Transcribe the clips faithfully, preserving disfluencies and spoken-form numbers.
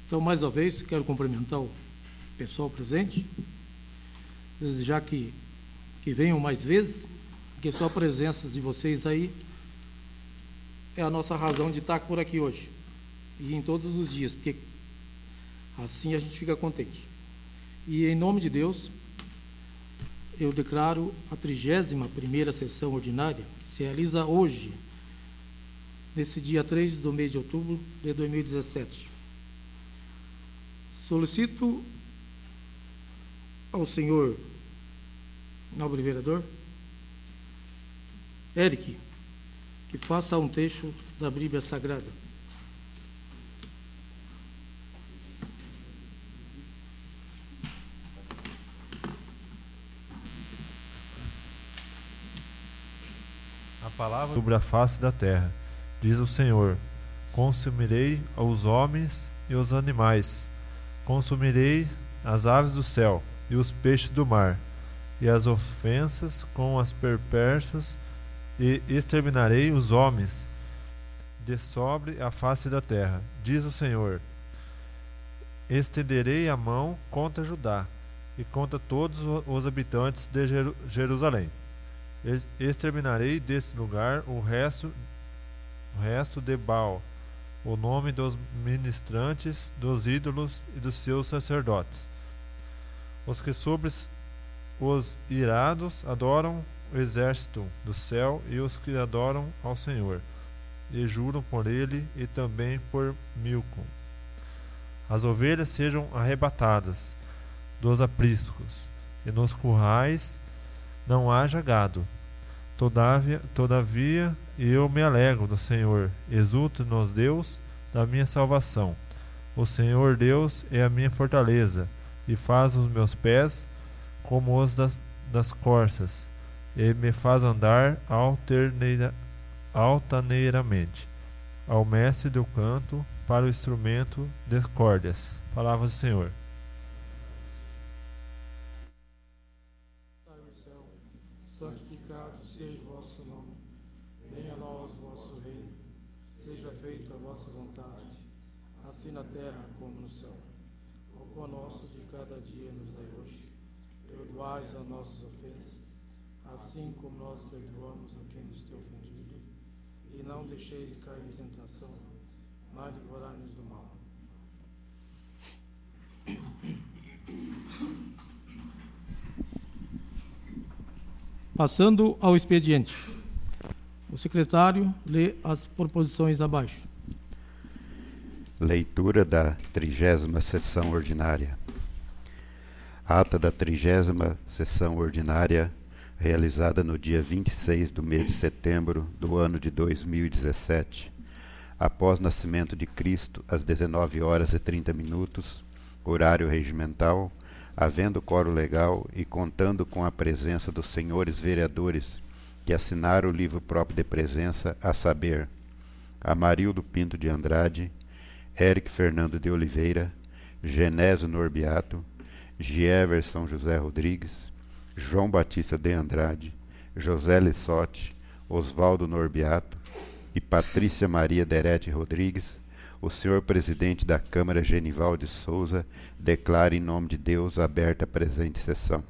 Então, mais uma vez, quero cumprimentar o pessoal presente, desejar que, que venham mais vezes, porque só a presença de vocês aí é a nossa razão de estar por aqui hoje, e em todos os dias, porque assim a gente fica contente. E em nome de Deus, eu declaro a trigésima primeira sessão ordinária, que se realiza hoje, nesse dia três do mês de outubro de dois mil e dezessete. Solicito ao senhor nobre vereador Eric que faça um texto da Bíblia Sagrada. A palavra sobre a face da terra, diz o Senhor: consumirei os homens e os animais, consumirei as aves do céu e os peixes do mar, e as ofensas com as perversas, e exterminarei os homens de sobre a face da terra, diz o Senhor. Estenderei a mão contra Judá e contra todos os habitantes de Jeru- Jerusalém. Exterminarei desse lugar o resto, o resto de Baal, o nome dos ministrantes, dos ídolos e dos seus sacerdotes. Os que sobre os irados adoram o exército do céu e os que adoram ao Senhor, e juram por ele e também por Milcom. As ovelhas sejam arrebatadas dos apriscos, e nos currais não haja gado. Todavia, todavia eu me alegro no Senhor, exulto nos Deus da minha salvação. O Senhor Deus é a minha fortaleza, e faz os meus pés como os das, das corças, e me faz andar alterneira, altaneiramente. Ao mestre do canto, para o instrumento de cordas. Palavras do Senhor. Santificado seja o vosso nome, venha a nós o vosso reino, seja feita a vossa vontade, assim na terra como no céu. O pão nosso de cada dia nos dai hoje, perdoai as nossas ofensas, assim como nós perdoamos a quem nos tem ofendido, e não deixeis cair em tentação, mas livrai-nos do mal. Passando ao expediente, o secretário lê as proposições abaixo. Leitura da trigésima sessão ordinária. Ata da trigésima sessão ordinária, realizada no dia vinte e seis do mês de setembro do ano de dois mil e dezessete, após nascimento de Cristo, às dezenove horas e trinta minutos, horário regimental, havendo quórum legal e contando com a presença dos senhores vereadores que assinaram o livro próprio de presença, a saber, Amarildo Pinto de Andrade, Eric Fernando de Oliveira, Genésio Norbiato, Gieverson José Rodrigues, João Batista de Andrade, José Lissotti, Osvaldo Norbiato e Patrícia Maria Derete Rodrigues, o senhor presidente da Câmara, Genival de Souza, declara em nome de Deus aberta a presente sessão.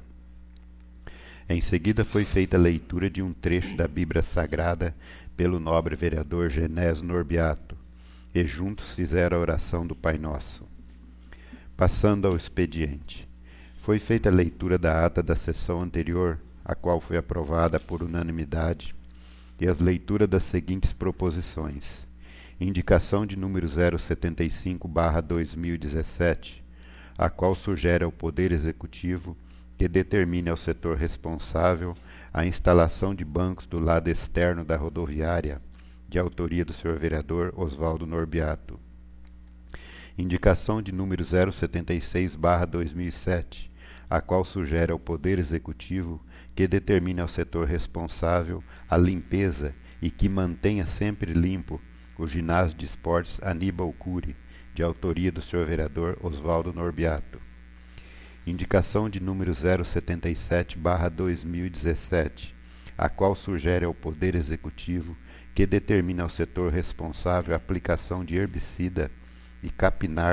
Em seguida foi feita a leitura de um trecho da Bíblia Sagrada pelo nobre vereador Genésio Norbiato, e juntos fizeram a oração do Pai Nosso. Passando ao expediente, foi feita a leitura da ata da sessão anterior, a qual foi aprovada por unanimidade, e as leituras das seguintes proposições. Indicação de número zero setenta e cinco barra dois mil e dezessete, a qual sugere ao Poder Executivo que determine ao setor responsável a instalação de bancos do lado externo da rodoviária, de autoria do senhor vereador Osvaldo Norbiato. Indicação de número zero setenta e seis barra dois mil e sete, a qual sugere ao Poder Executivo que determine ao setor responsável a limpeza e que mantenha sempre limpo o ginásio de esportes Aníbal Cury, de autoria do senhor vereador Osvaldo Norbiato. Indicação de número zero setenta e sete barra dois mil e dezessete, a qual sugere ao Poder Executivo que determine ao setor responsável a aplicação de herbicida e capinar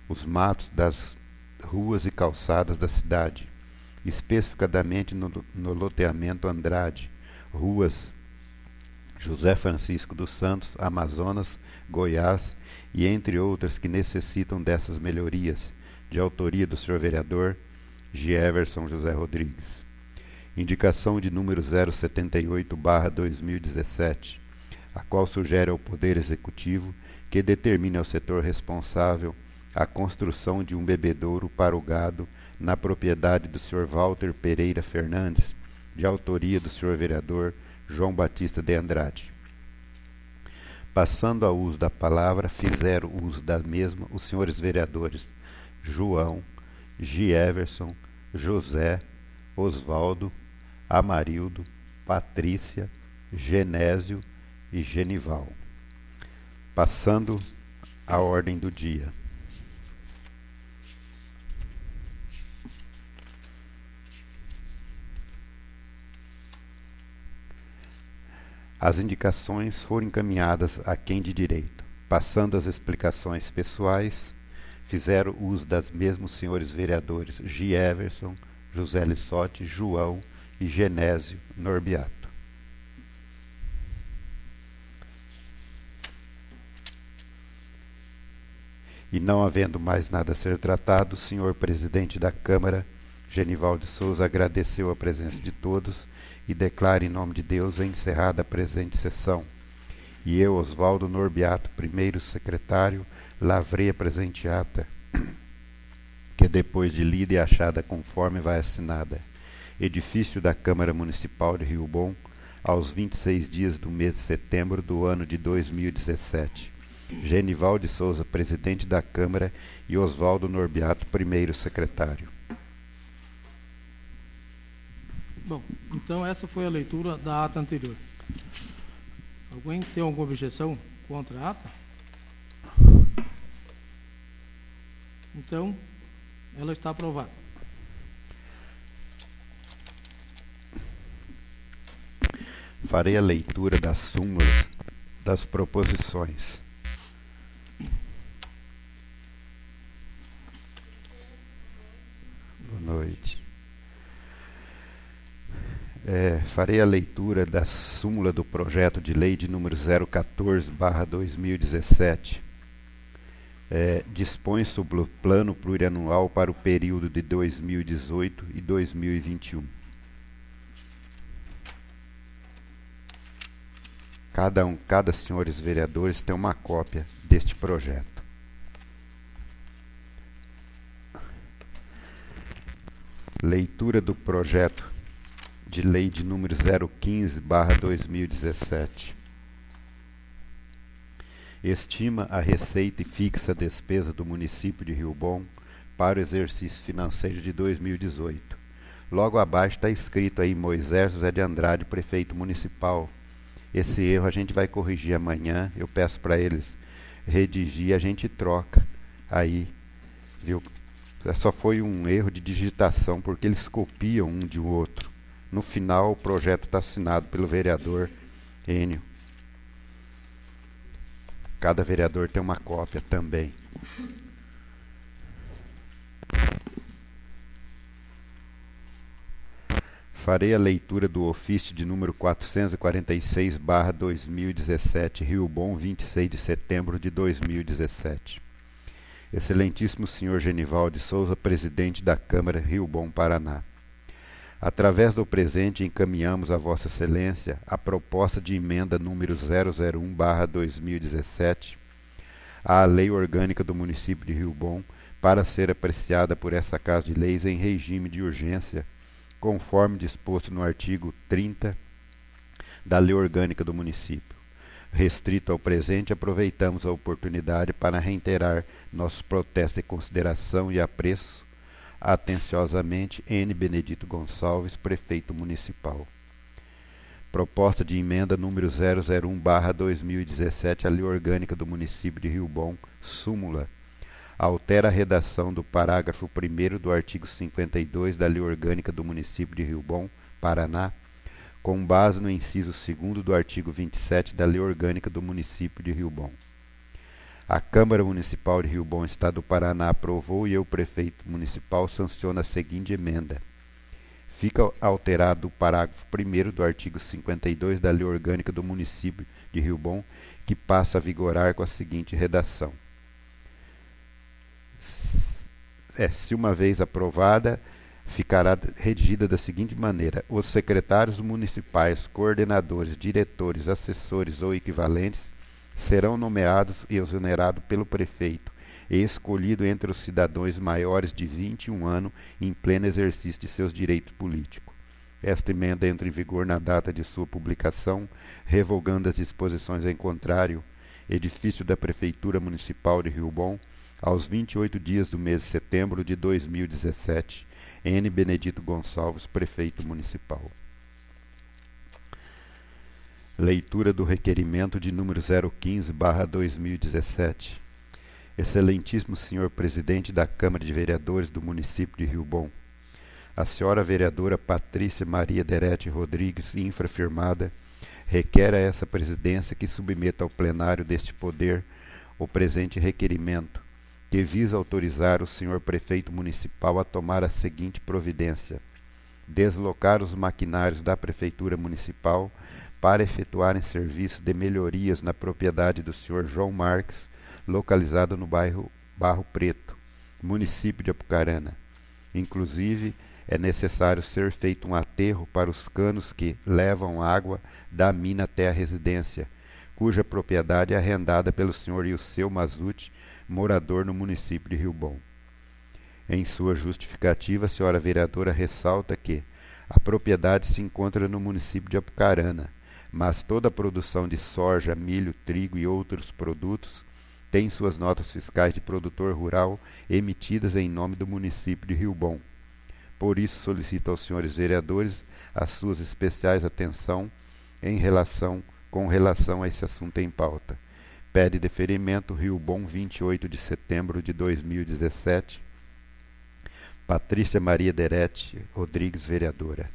os matos das ruas e calçadas da cidade, especificadamente no, no loteamento Andrade, ruas José Francisco dos Santos, Amazonas, Goiás e entre outras que necessitam dessas melhorias, de autoria do senhor vereador Gieverson José Rodrigues. Indicação de número zero setenta e oito barra dois mil e dezessete, a qual sugere ao Poder Executivo que determine ao setor responsável a construção de um bebedouro para o gado na propriedade do senhor Walter Pereira Fernandes, de autoria do senhor vereador João Batista de Andrade. Passando ao uso da palavra, fizeram uso da mesma os senhores vereadores João, Gieverson, José, Osvaldo, Amarildo, Patrícia, Genésio e Genival. Passando à ordem do dia. As indicações foram encaminhadas a quem de direito. Passando as explicações pessoais, fizeram uso das mesmos senhores vereadores Gieverson, José Lissotti, João e Genésio Norbiato. E não havendo mais nada a ser tratado, o senhor presidente da Câmara, Genival de Souza, agradeceu a presença de todos e declara em nome de Deus encerrada a presente sessão. E eu, Oswaldo Norbiato, primeiro secretário, lavrei a presente ata, que depois de lida e achada conforme vai assinada. Edifício da Câmara Municipal de Rio Bom, aos vinte e seis dias do mês de setembro do ano de dois mil e dezessete. Genival de Souza, presidente da Câmara, e Oswaldo Norbiato, primeiro secretário. Bom, então essa foi a leitura da ata anterior. Alguém tem alguma objeção contra a ata? Então, ela está aprovada. Farei a leitura das súmulas das proposições. Boa noite. É, farei a leitura da súmula do projeto de lei de número zero quatorze barra dois mil e dezessete. É, dispõe sobre o plano plurianual para o período de dois mil e dezoito e dois mil e vinte e um. Cada um, cada senhores vereadores tem uma cópia deste projeto. Leitura do projeto de lei de número zero quinze barra dois mil e dezessete. Estima a receita e fixa a despesa do município de Rio Bom para o exercício financeiro de dois mil e dezoito. Logo abaixo está escrito aí Moisés José de Andrade, prefeito municipal. Esse erro a gente vai corrigir amanhã. Eu peço para eles redigir, a gente troca aí, viu? Só foi um erro de digitação, porque eles copiam um de outro. No final, o projeto está assinado pelo vereador Enio. Cada vereador tem uma cópia também. Farei a leitura do ofício de número quatrocentos e quarenta e seis barra dois mil e dezessete, Rio Bom, vinte e seis de setembro de dois mil e dezessete. Excelentíssimo senhor Genival de Souza, presidente da Câmara Rio Bom, Paraná. Através do presente, encaminhamos a Vossa Excelência a proposta de emenda número zero zero um barra dois mil e dezessete à Lei Orgânica do Município de Rio Bom, para ser apreciada por essa Casa de Leis em regime de urgência, conforme disposto no artigo trinta da Lei Orgânica do Município. Restrito ao presente, aproveitamos a oportunidade para reiterar nosso protesto de consideração e apreço atenciosamente, N. Benedito Gonçalves, prefeito municipal. Proposta de emenda número zero zero um barra dois mil e dezessete à Lei Orgânica do Município de Rio Bom, súmula. Altera a redação do parágrafo primeiro do artigo cinquenta e dois da Lei Orgânica do Município de Rio Bom, Paraná, com base no inciso segundo do artigo vinte e sete da Lei Orgânica do Município de Rio Bom. A Câmara Municipal de Rio Bom, Estado do Paraná, aprovou e eu, prefeito municipal, sanciono a seguinte emenda. Fica alterado o parágrafo primeiro do artigo cinquenta e dois da Lei Orgânica do Município de Rio Bom, que passa a vigorar com a seguinte redação. É, se uma vez aprovada, ficará redigida da seguinte maneira: os secretários municipais, coordenadores, diretores, assessores ou equivalentes serão nomeados e exonerados pelo prefeito e escolhido entre os cidadãos maiores de vinte e um anos em pleno exercício de seus direitos políticos. Esta emenda entra em vigor na data de sua publicação, revogando as disposições em contrário, edifício da Prefeitura Municipal de Rio Bom, aos vinte e oito dias do mês de setembro de dois mil e dezessete. N. Benedito Gonçalves, Prefeito Municipal. Leitura do requerimento de número zero quinze barra dois mil e dezessete. Excelentíssimo senhor Presidente da Câmara de Vereadores do município de Rio Bom, a senhora vereadora Patrícia Maria Derete Rodrigues, infrafirmada, requer a essa presidência que submeta ao plenário deste poder o presente requerimento, que visa autorizar o senhor prefeito municipal a tomar a seguinte providência: deslocar os maquinários da prefeitura municipal para efetuarem serviços de melhorias na propriedade do senhor João Marques, localizado no bairro Barro Preto, município de Apucarana. Inclusive, é necessário ser feito um aterro para os canos que levam água da mina até a residência, cuja propriedade é arrendada pelo senhor Ilseu Mazuti, morador no município de Rio Bom. Em sua justificativa, a senhora vereadora ressalta que a propriedade se encontra no município de Apucarana, mas toda a produção de soja, milho, trigo e outros produtos tem suas notas fiscais de produtor rural emitidas em nome do município de Rio Bom. Por isso, solicito aos senhores vereadores as suas especiais atenção em relação, com relação a esse assunto em pauta. Pede deferimento Rio Bom, vinte e oito de setembro de dois mil e dezessete. Patrícia Maria Derete Rodrigues, vereadora.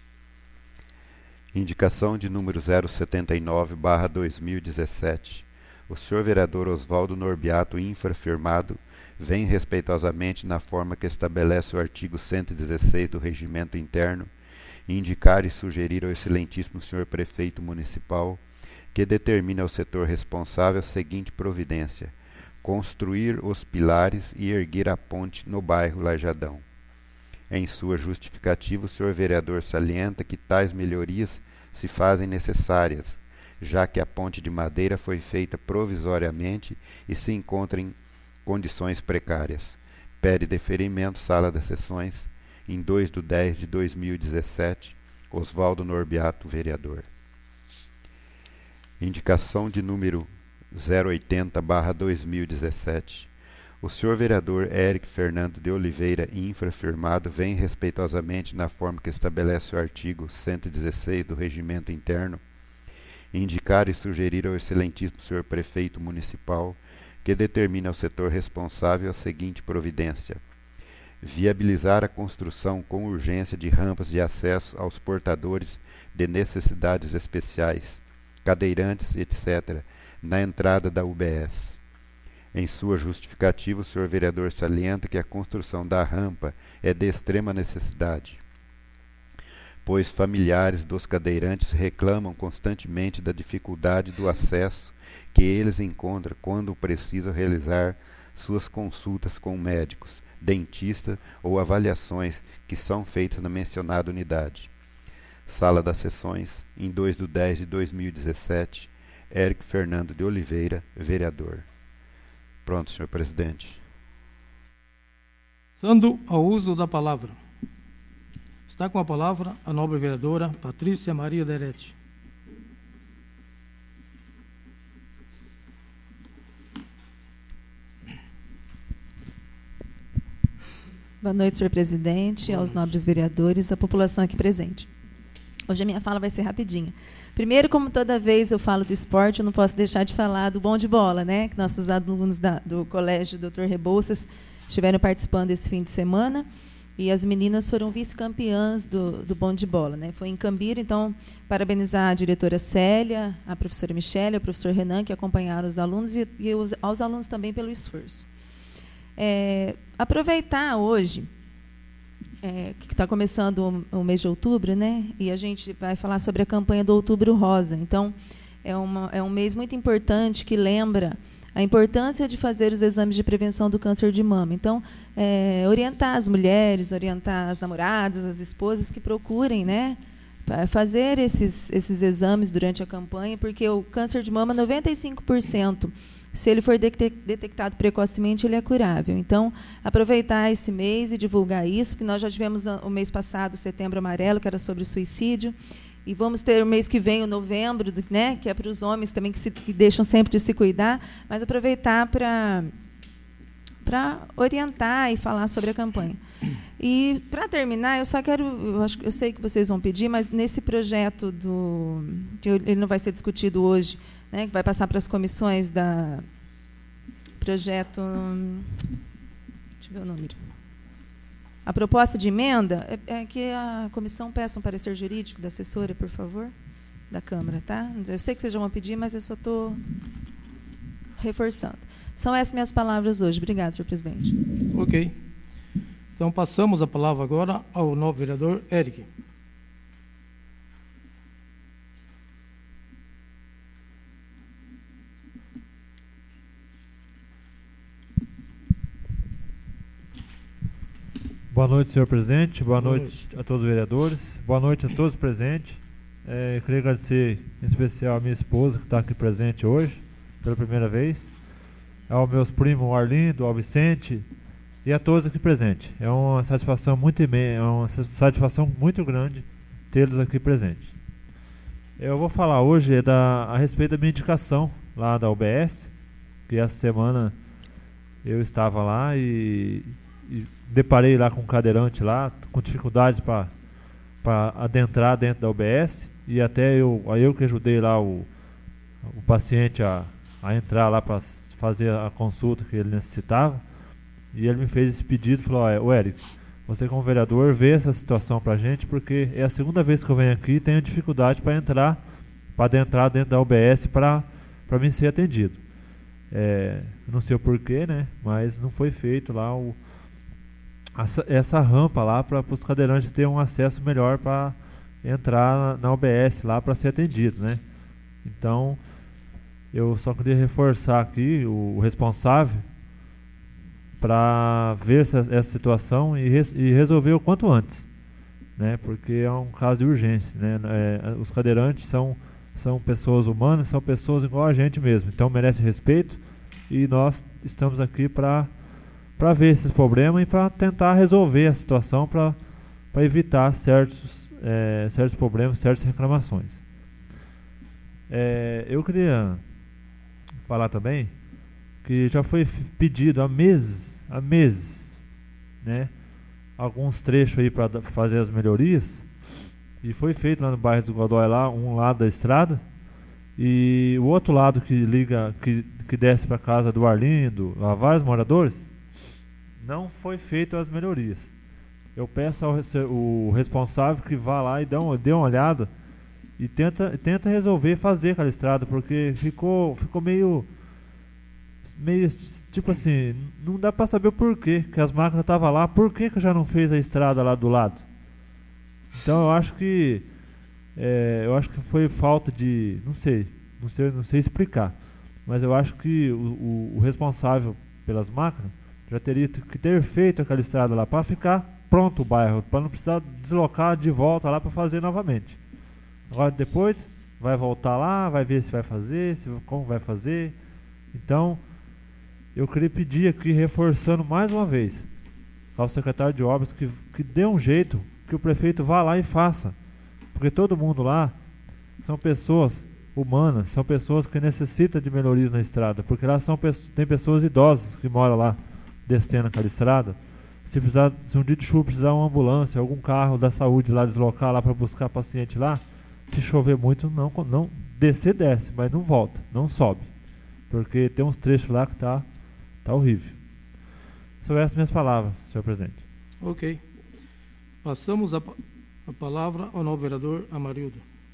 Indicação de número zero setenta e nove barra dois mil e dezessete. O senhor vereador Oswaldo Norbiato, infrafirmado, vem respeitosamente, na forma que estabelece o artigo cento e dezesseis do Regimento Interno, indicar e sugerir ao excelentíssimo senhor prefeito municipal que determine ao setor responsável a seguinte providência: construir os pilares e erguer a ponte no bairro Lajadão. Em sua justificativa, o senhor vereador salienta que tais melhorias se fazem necessárias, já que a ponte de madeira foi feita provisoriamente e se encontra em condições precárias. Pede deferimento, Sala das Sessões, em dois de dez de dois mil e dezessete, Oswaldo Norbiato, vereador. Indicação de número zero oitenta barra dois mil e dezessete. O senhor vereador Érico Fernando de Oliveira, infrafirmado, vem respeitosamente, na forma que estabelece o artigo cento e dezesseis do Regimento Interno, indicar e sugerir ao excelentíssimo senhor prefeito municipal que determine ao setor responsável a seguinte providência: viabilizar a construção com urgência de rampas de acesso aos portadores de necessidades especiais, cadeirantes, etcétera, na entrada da U B S. Em sua justificativa, o senhor vereador salienta que a construção da rampa é de extrema necessidade, pois familiares dos cadeirantes reclamam constantemente da dificuldade do acesso que eles encontram quando precisam realizar suas consultas com médicos, dentistas ou avaliações que são feitas na mencionada unidade. Sala das Sessões, em dois de dez de dois mil e dezessete, Érico Fernando de Oliveira, vereador. Pronto, senhor presidente. Passando ao uso da palavra. Está com a palavra a nobre vereadora Patrícia Maria Derete. Boa noite, senhor presidente, aos nobres vereadores, à população aqui presente. Hoje a minha fala vai ser rapidinha. Primeiro, como toda vez eu falo do esporte, eu não posso deixar de falar do bom de bola, né? Que nossos alunos da, do Colégio doutor Rebouças estiveram participando esse fim de semana. E as meninas foram vice-campeãs do, do bond de bola, né? Foi em Cambira, então, parabenizar a diretora Célia, a professora Michele, o professor Renan, que acompanharam os alunos, e, e os, aos alunos também pelo esforço. É, aproveitar hoje, é, que está começando o, o mês de outubro, né? E a gente vai falar sobre a campanha do Outubro Rosa. Então, é, uma, é um mês muito importante que lembra a importância de fazer os exames de prevenção do câncer de mama. Então, é, orientar as mulheres, orientar as namoradas, as esposas que procurem, né, fazer esses, esses exames durante a campanha, porque o câncer de mama, noventa e cinco por cento, se ele for detectado precocemente, ele é curável. Então, aproveitar esse mês e divulgar isso, que nós já tivemos o mês passado, o Setembro Amarelo, que era sobre o suicídio, e vamos ter o mês que vem, o novembro, né, que é para os homens também, que, se, que deixam sempre de se cuidar, mas aproveitar para para orientar e falar sobre a campanha. E, para terminar, eu só quero, eu, acho, eu sei que vocês vão pedir, mas nesse projeto, do, que ele não vai ser discutido hoje, né, que vai passar para as comissões da projeto... Deixa eu ver o número. A proposta de emenda é, é que a comissão peça um parecer jurídico da assessora, por favor, da Câmara, tá? Eu sei que vocês já vão pedir, mas eu só estou reforçando. São essas minhas palavras hoje. Obrigada, senhor presidente. Ok. Então, passamos a palavra agora ao novo vereador Eric. Boa noite, senhor presidente. Boa, Boa noite, noite a todos os vereadores. Boa noite a todos presentes. É, eu queria agradecer, em especial, a minha esposa, que está aqui presente hoje, pela primeira vez, aos meus primos, o Arlindo, ao Vicente, e a todos aqui presentes. É uma satisfação muito imensa, é uma satisfação muito grande tê-los aqui presentes. Eu vou falar hoje da, a respeito da minha indicação lá da U B S, que essa semana eu estava lá e... e deparei lá com um cadeirante lá, com dificuldades para adentrar dentro da U B S, e até eu, eu que ajudei lá o, o paciente a, a entrar lá para fazer a consulta que ele necessitava, e ele me fez esse pedido, falou, ó, Eric, você como vereador vê essa situação para a gente, porque é a segunda vez que eu venho aqui e tenho dificuldade para entrar, para adentrar dentro da U B S para mim ser atendido. É, não sei o porquê, né, mas não foi feito lá o Essa, essa rampa lá para os cadeirantes terem um acesso melhor para entrar na, na U B S lá para ser atendido, né? Então, eu só queria reforçar aqui o, o responsável para ver essa, essa situação e, res, e resolver o quanto antes, né? Porque é um caso de urgência, né? É, os cadeirantes são, são pessoas humanas, são pessoas igual a gente mesmo, então merece respeito e nós estamos aqui para para ver esses problemas e para tentar resolver a situação para evitar certos, é, certos problemas, certas reclamações. É, eu queria falar também que já foi pedido há meses, há meses, né, alguns trechos aí para fazer as melhorias, e foi feito lá no bairro do Godoy, lá, um lado da estrada, e o outro lado que liga, que, que desce para a casa do Arlindo, lá vários moradores, não foi feito as melhorias. Eu peço ao o responsável que vá lá e dê uma, dê uma olhada e tenta, tenta resolver fazer aquela estrada, porque ficou, ficou meio, meio tipo assim, não dá para saber o porquê que as máquinas estavam lá, por que que já não fez a estrada lá do lado. Então eu acho que é, eu acho que foi falta de, não sei, não sei, não sei explicar, mas eu acho que o, o, o responsável pelas máquinas já teria que ter feito aquela estrada lá para ficar pronto o bairro, para não precisar deslocar de volta lá para fazer novamente. Agora depois vai voltar lá, vai ver se vai fazer, se, como vai fazer. Então, eu queria pedir aqui, reforçando mais uma vez, ao secretário de obras que, que dê um jeito, que o prefeito vá lá e faça. Porque todo mundo lá são pessoas humanas, são pessoas que necessitam de melhorias na estrada, porque lá são, tem pessoas idosas que moram lá, descendo aquela estrada. Se, precisar, se um dia de chuva precisar uma ambulância, algum carro da saúde lá deslocar lá para buscar paciente lá, se chover muito, não, não descer, desce, mas não volta, não sobe, porque tem uns trechos lá que tá, tá horrível. São essas minhas palavras, senhor presidente. Ok. Passamos a, a palavra ao novo vereador Amarildo.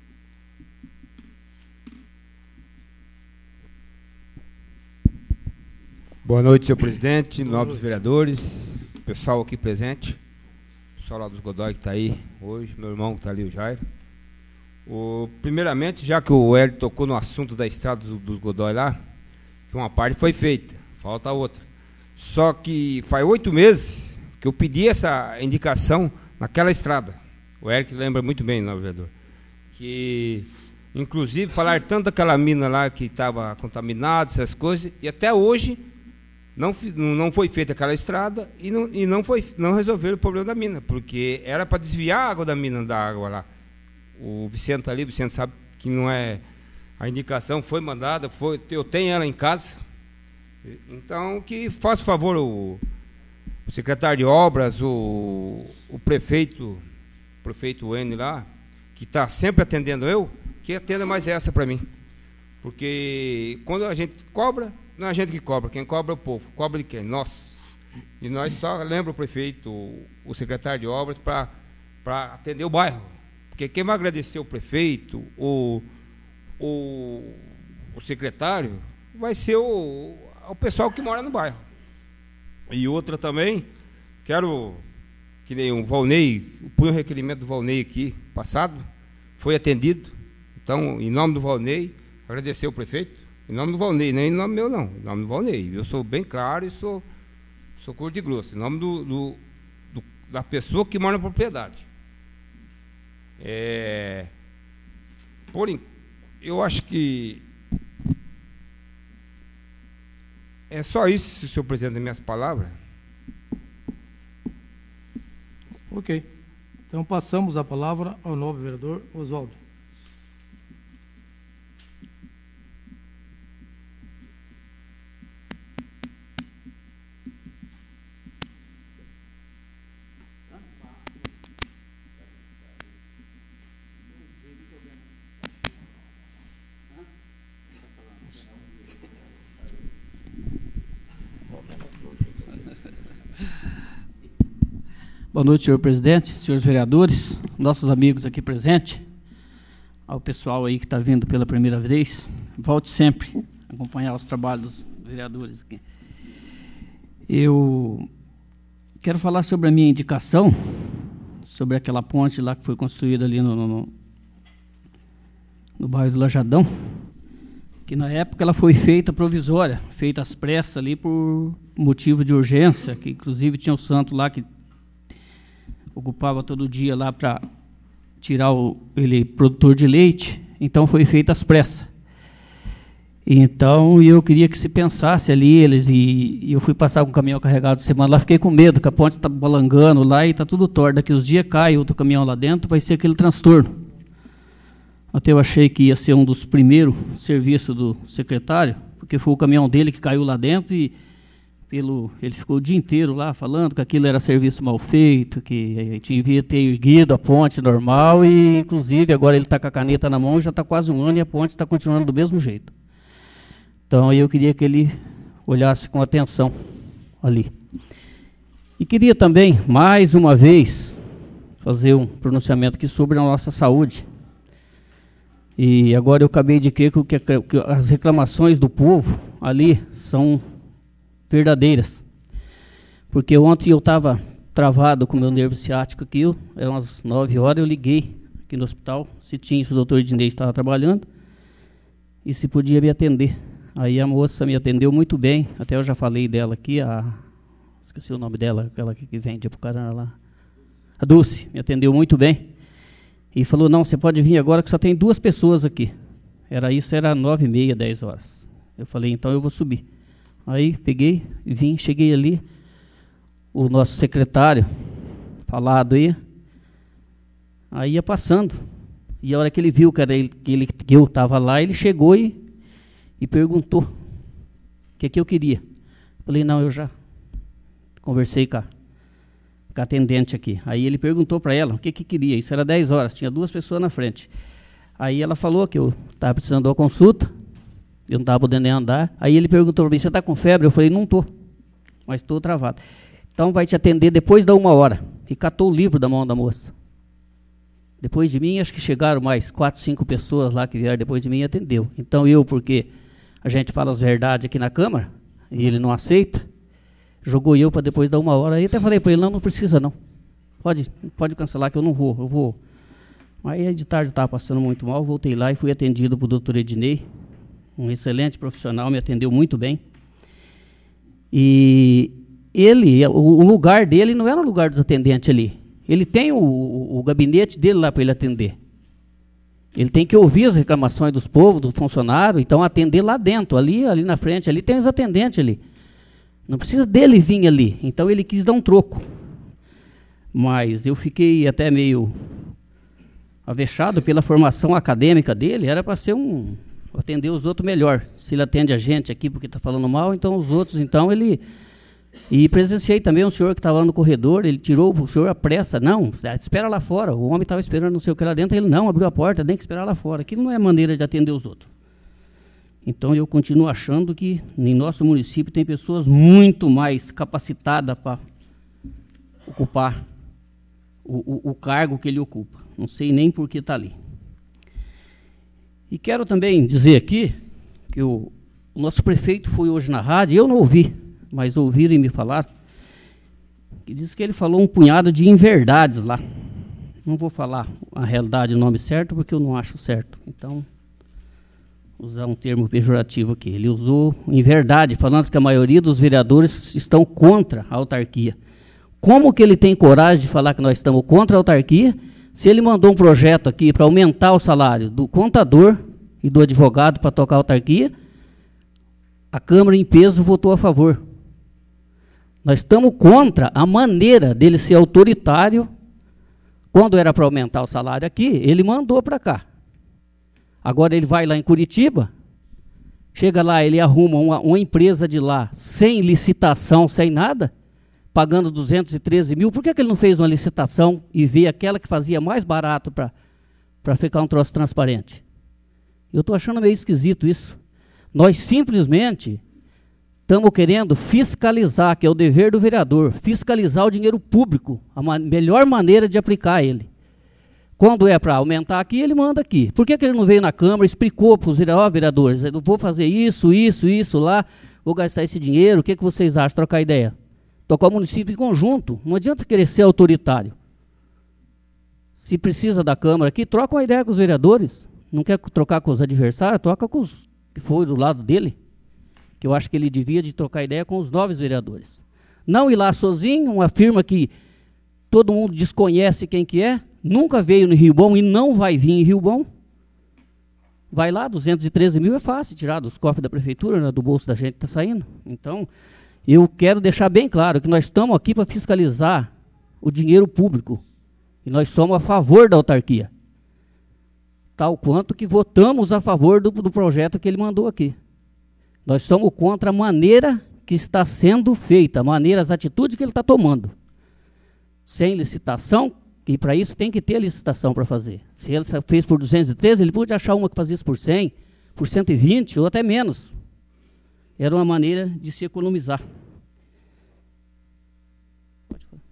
Boa noite, senhor presidente, nobres vereadores, pessoal aqui presente, pessoal lá dos Godoy que está aí hoje, meu irmão que está ali, o Jairo. O, primeiramente, já que o Hélio tocou no assunto da estrada dos, dos Godoy lá, que uma parte foi feita, falta outra. Só que faz oito meses que eu pedi essa indicação naquela estrada. O Hélio que lembra muito bem, novo vereador, que inclusive falar tanto daquela mina lá que estava contaminada, essas coisas, e até hoje Não, não foi feita aquela estrada e não, e não, foi, não resolveram o problema da mina, porque era para desviar a água da mina, da água lá. O Vicente ali, o Vicente sabe que não é... A indicação foi mandada, foi, eu tenho ela em casa. Então, que faça favor o, o secretário de obras, o, o prefeito, o prefeito N lá, que está sempre atendendo eu, que atenda mais essa para mim. Porque quando a gente cobra... Não é a gente que cobra, quem cobra é o povo. Cobra de quem? Nós. E nós só lembra o prefeito, o, o secretário de obras, para atender o bairro. Porque quem vai agradecer o prefeito, o, o, o secretário, vai ser o, o pessoal que mora no bairro. E outra também, quero que nem o Valnei, põe o requerimento do Valnei aqui, passado, foi atendido. Então, em nome do Valnei, agradecer o prefeito. Em nome do Valnei, nem em nome meu, não. Em nome do Valnei. Eu sou bem claro e sou, sou curto e grosso. Em nome do, do, do, da pessoa que mora na propriedade. É, porém, eu acho que é só isso, senhor presidente, das minhas palavras. Ok. Então, passamos a palavra ao novo vereador Oswaldo. Boa noite, senhor presidente, senhores vereadores, nossos amigos aqui presentes, ao pessoal aí que está vindo pela primeira vez. Volte sempre a acompanhar os trabalhos dos vereadores aqui. Eu quero falar sobre a minha indicação, sobre aquela ponte lá que foi construída ali no, no, no bairro do Lajadão, que na época ela foi feita provisória, feita às pressas ali por motivo de urgência, que inclusive tinha o santo lá que ocupava todo dia lá para tirar o, ele produtor de leite, então foi feita às pressas. Então eu queria que se pensasse ali, eles, e, e eu fui passar com um caminhão carregado de semana lá, fiquei com medo, que a ponte está balangando lá e está tudo torto, daqui uns dias cai outro caminhão lá dentro, vai ser aquele transtorno. Até eu achei que ia ser um dos primeiros serviços do secretário, porque foi o caminhão dele que caiu lá dentro e Pelo, ele ficou o dia inteiro lá falando que aquilo era serviço mal feito, que devia ter erguido a ponte normal e, inclusive, agora ele está com a caneta na mão, já está quase um ano e a ponte está continuando do mesmo jeito. Então, eu queria que ele olhasse com atenção ali. E queria também, mais uma vez, fazer um pronunciamento aqui sobre a nossa saúde. E agora eu acabei de crer que, que as reclamações do povo ali são verdadeiras, porque ontem eu estava travado com o meu nervo ciático aqui, eram umas nove horas, eu liguei aqui no hospital, se tinha, se o doutor Ednei estava trabalhando, e se podia me atender. Aí a moça me atendeu muito bem, até eu já falei dela aqui, a, esqueci o nome dela, aquela que vem de Apucarana lá, a Dulce, me atendeu muito bem, e falou, não, você pode vir agora que só tem duas pessoas aqui. Era isso, era nove e meia, dez horas. Eu falei, então eu vou subir. Aí peguei, vim, cheguei ali, o nosso secretário, falado aí, aí ia passando. E a hora que ele viu que, era ele, que, ele, que eu estava lá, ele chegou e, e perguntou o que, que eu queria. Falei, não, eu já conversei com a, com a atendente aqui. Aí ele perguntou para ela o que, que queria. Isso era dez horas, tinha duas pessoas na frente. Aí ela falou que eu estava precisando de uma consulta. Eu não estava podendo nem andar. Aí ele perguntou para mim, você está com febre? Eu falei, não estou, mas estou travado. Então vai te atender depois da uma hora. E catou o livro da mão da moça. Depois de mim, acho que chegaram mais quatro, cinco pessoas lá que vieram depois de mim e atendeu. Então eu, porque a gente fala as verdades aqui na Câmara, e ele não aceita, jogou eu para depois da uma hora. Aí até falei para ele, não, não precisa não. Pode, pode cancelar que eu não vou, eu vou. Aí de tarde eu estava passando muito mal, voltei lá e fui atendido por doutor Ednei, um excelente profissional, me atendeu muito bem. E ele, o, o lugar dele não era o lugar dos atendentes ali. Ele tem o, o, o gabinete dele lá para ele atender. Ele tem que ouvir as reclamações dos povos, do funcionário, então atender lá dentro, ali, ali na frente, ali tem os atendentes ali. Não precisa dele vir ali. Então ele quis dar um troco. Mas eu fiquei até meio avexado pela formação acadêmica dele, era para ser um... atender os outros melhor. Se ele atende a gente aqui porque está falando mal, então os outros, então ele... E presenciei também um senhor que estava lá no corredor, ele tirou o senhor à pressa. Não, espera lá fora. O homem estava esperando não sei o que lá dentro, ele não, abriu a porta, tem que esperar lá fora. Aquilo não é maneira de atender os outros. Então eu continuo achando que em nosso município tem pessoas muito mais capacitadas para ocupar o, o, o cargo que ele ocupa. Não sei nem por que está ali. E quero também dizer aqui que o, o nosso prefeito foi hoje na rádio, eu não ouvi, mas ouviram me falar, que diz que ele falou um punhado de inverdades lá. Não vou falar a realidade, o nome certo, porque eu não acho certo. Então, usar um termo pejorativo aqui. Ele usou inverdade, falando que a maioria dos vereadores estão contra a autarquia. Como que ele tem coragem de falar que nós estamos contra a autarquia, se ele mandou um projeto aqui para aumentar o salário do contador e do advogado para tocar a autarquia, a Câmara em peso votou a favor. Nós estamos contra a maneira dele ser autoritário. Quando era para aumentar o salário aqui, ele mandou para cá. Agora ele vai lá em Curitiba, chega lá, ele arruma uma, uma empresa de lá, sem licitação, sem nada, pagando duzentos e treze mil. Por que, que ele não fez uma licitação e vê aquela que fazia mais barato para para ficar um troço transparente? Eu estou achando meio esquisito isso. Nós simplesmente estamos querendo fiscalizar, que é o dever do vereador, fiscalizar o dinheiro público, a ma- melhor maneira de aplicar ele. Quando é para aumentar aqui, ele manda aqui. Por que, que ele não veio na Câmara, explicou para os oh, vereadores, eu vou fazer isso, isso, isso lá, vou gastar esse dinheiro, o que, que vocês acham? Trocar ideia. Tocar o município em conjunto. Não adianta querer ser autoritário. Se precisa da Câmara aqui, troca uma ideia com os vereadores. Não quer trocar com os adversários, troca com os que foi do lado dele. Que eu acho que ele devia de trocar ideia com os novos vereadores. Não ir lá sozinho, uma firma que todo mundo desconhece quem que é, nunca veio no Rio Bom e não vai vir em Rio Bom. Vai lá, duzentos e treze mil é fácil tirar dos cofres da prefeitura, né, do bolso da gente que está saindo. Então, eu quero deixar bem claro que nós estamos aqui para fiscalizar o dinheiro público. E nós somos a favor da autarquia. Tal quanto que votamos a favor do, do projeto que ele mandou aqui. Nós somos contra a maneira que está sendo feita, a maneira, as atitudes que ele está tomando. Sem licitação, e para isso tem que ter licitação para fazer. Se ele fez por duzentos e treze, ele pode achar uma que fazia isso por cem, por cento e vinte ou até menos. Era uma maneira de se economizar. Pode falar.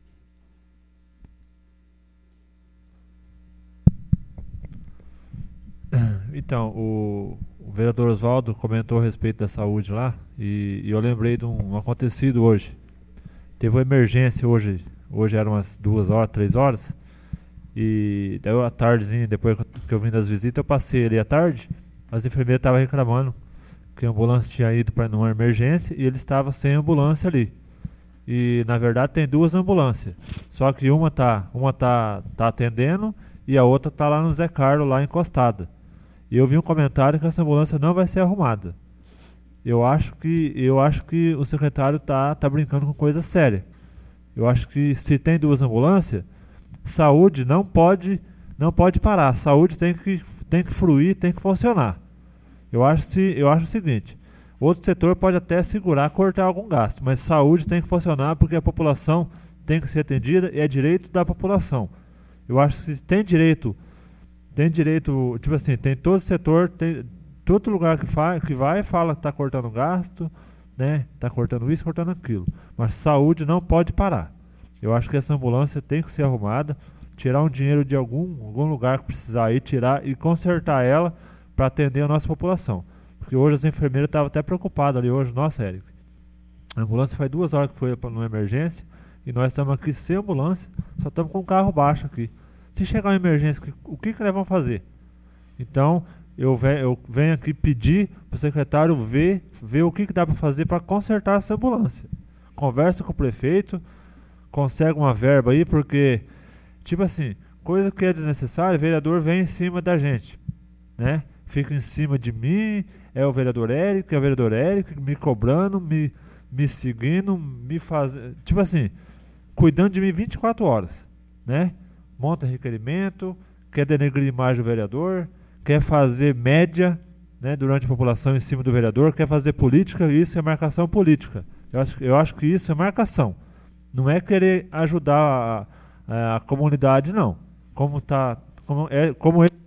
Então, o, o vereador Oswaldo comentou a respeito da saúde lá, e, e eu lembrei de um, um acontecido hoje. Teve uma emergência hoje, hoje eram umas duas horas, três horas, e daí à tardezinha, depois que eu vim das visitas, eu passei ali à tarde, as enfermeiras estavam reclamando que a ambulância tinha ido para uma emergência e eles estavam sem ambulância ali. E na verdade tem duas ambulâncias, só que uma tá, uma tá, tá atendendo e a outra tá lá no Zé Carlos, lá encostada. E eu vi um comentário que essa ambulância não vai ser arrumada. Eu acho que, eu acho que o secretário tá, tá brincando com coisa séria. Eu acho que se tem duas ambulâncias, saúde não pode, não pode parar. Saúde tem que, tem que fluir, tem que funcionar. Eu acho, se, eu acho o seguinte, outro setor pode até segurar, cortar algum gasto, mas saúde tem que funcionar porque a população tem que ser atendida e é direito da população. Eu acho que se tem direito, tem direito, tipo assim, tem todo setor, tem todo lugar que, fa, que vai fala que está cortando gasto, né? Tá cortando isso, cortando aquilo. Mas saúde não pode parar. Eu acho que essa ambulância tem que ser arrumada, tirar um dinheiro de algum, algum lugar que precisar aí, tirar e consertar ela para atender a nossa população. Porque hoje as enfermeiras estavam até preocupadas ali hoje. Nossa, Érico, a ambulância faz duas horas que foi numa emergência e nós estamos aqui sem ambulância, só estamos com um carro baixo aqui. Se chegar uma emergência, o que, que nós vamos fazer? Então, eu venho, eu venho aqui pedir para o secretário ver, ver o que, que dá para fazer para consertar essa ambulância. Conversa com o prefeito, consegue uma verba aí, porque, tipo assim, coisa que é desnecessária, o vereador vem em cima da gente, né? Fica em cima de mim, é o vereador Érico, é o vereador Érico, me cobrando, me, me seguindo, me fazendo, tipo assim, cuidando de mim vinte e quatro horas, né? Monta requerimento, quer denegrir a imagem do vereador, quer fazer média, né, durante a população em cima do vereador, quer fazer política, isso é marcação política. Eu acho, eu acho que isso é marcação. Não é querer ajudar a, a, a comunidade, não. Como tá, como é, como ele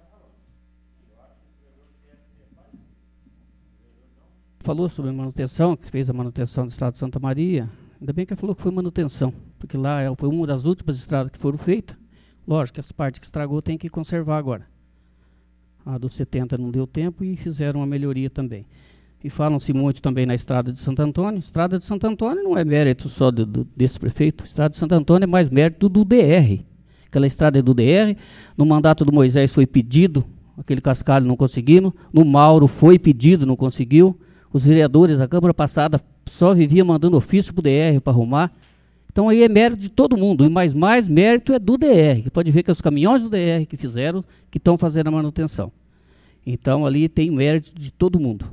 falou sobre manutenção, que fez a manutenção do Estado de Santa Maria. Ainda bem que ele falou que foi manutenção, porque lá foi uma das últimas estradas que foram feitas. Lógico que as partes que estragou tem que conservar agora. A dos setenta não deu tempo e fizeram uma melhoria também. E falam-se muito também na estrada de Santo Antônio. Estrada de Santo Antônio não é mérito só do, do, desse prefeito. Estrada de Santo Antônio é mais mérito do D R. Aquela estrada é do D R. No mandato do Moisés foi pedido, aquele cascalho não conseguimos. No Mauro foi pedido, não conseguiu. Os vereadores, a Câmara passada, só vivia mandando ofício para o D R para arrumar. Então aí é mérito de todo mundo, mas mais mérito é do D R, que pode ver que é os caminhões do D R que fizeram, que estão fazendo a manutenção. Então ali tem mérito de todo mundo.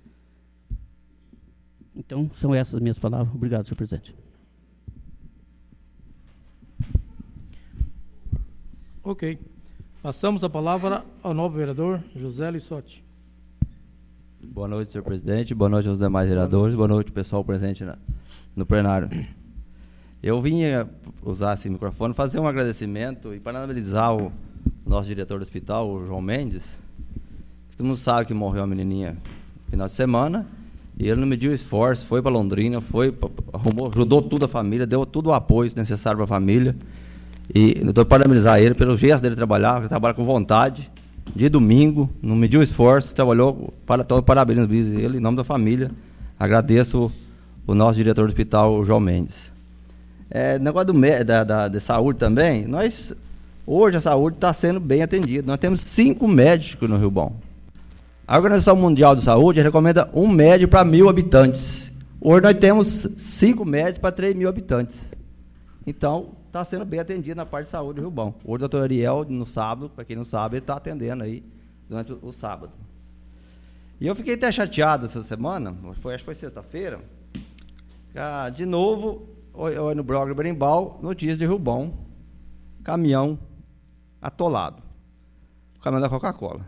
Então são essas as minhas palavras. Obrigado, senhor presidente. Ok. Passamos a palavra ao novo vereador, José Lissotti. Boa noite, senhor presidente. Boa noite aos demais vereadores. Boa noite, pessoal presente na, no plenário. Eu vim usar esse microfone, fazer um agradecimento e parabenizar o nosso diretor do hospital, o João Mendes. Todo mundo sabe que morreu uma menininha no final de semana e ele não mediu esforço, foi para Londrina, foi, arrumou, ajudou toda a família, deu todo o apoio necessário para a família. E eu estou parabenizar ele pelo gesto dele trabalhar, ele trabalha com vontade, de domingo, não mediu esforço, trabalhou, para, todo parabéns ele, em nome da família. Agradeço o, o nosso diretor do hospital, o João Mendes. É, negócio do, da, da, da saúde também, nós, hoje a saúde está sendo bem atendida. Nós temos cinco médicos no Rio Bom. A Organização Mundial de Saúde recomenda um médico para mil habitantes. Hoje nós temos cinco médicos para três mil habitantes. Então, está sendo bem atendido na parte de saúde do Rio Bom. Hoje o doutor Ariel, no sábado, para quem não sabe, ele está atendendo aí durante o, o sábado. E eu fiquei até chateado essa semana, foi, acho que foi sexta-feira, ah, de novo... Oi, no blog do Berimbau, notícias de Rio Bom, caminhão atolado, o caminhão da Coca-Cola.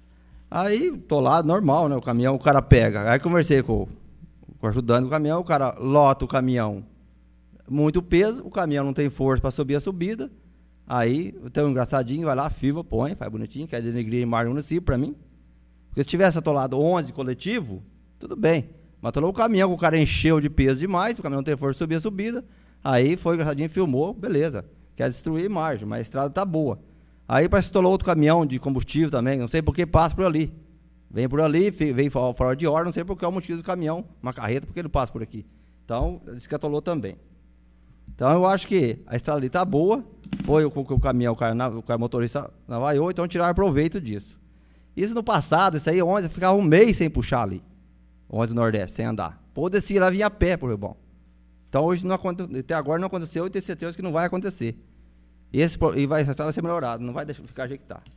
Aí, atolado, normal, né? O caminhão, o cara pega. Aí conversei com, com o ajudante do caminhão, o cara lota o caminhão, muito peso, o caminhão não tem força para subir a subida. Aí, tem um engraçadinho, vai lá, filma, põe, faz bonitinho, quer denegrir a imagem do município para mim. Porque se tivesse atolado onze coletivo, tudo bem. Mas atolou o caminhão, o cara encheu de peso demais, o caminhão não tem força de subir a subida. Aí foi engraçadinho, filmou, beleza. Quer destruir a imagem, mas a estrada tá boa. Aí parece que atolou outro caminhão de combustível também, não sei por que passa por ali. Vem por ali, vem fora de hora, não sei por que é o motivo do caminhão, uma carreta, porque ele passa por aqui. Então, disse que atolou também. Então, eu acho que a estrada ali tá boa, foi o, o caminhão, o cara, o cara motorista navaiou, então tiraram proveito disso. Isso no passado, isso aí, onde ficava um mês sem puxar ali. Onde do Nordeste, sem andar. Pô, descia lá, vinha a pé pro Rio Bom. Então, hoje, não aconte... até agora não aconteceu e tenho certeza que não vai acontecer. Esse, e vai, vai ser melhorado, não vai deixar ficar jeito que tá.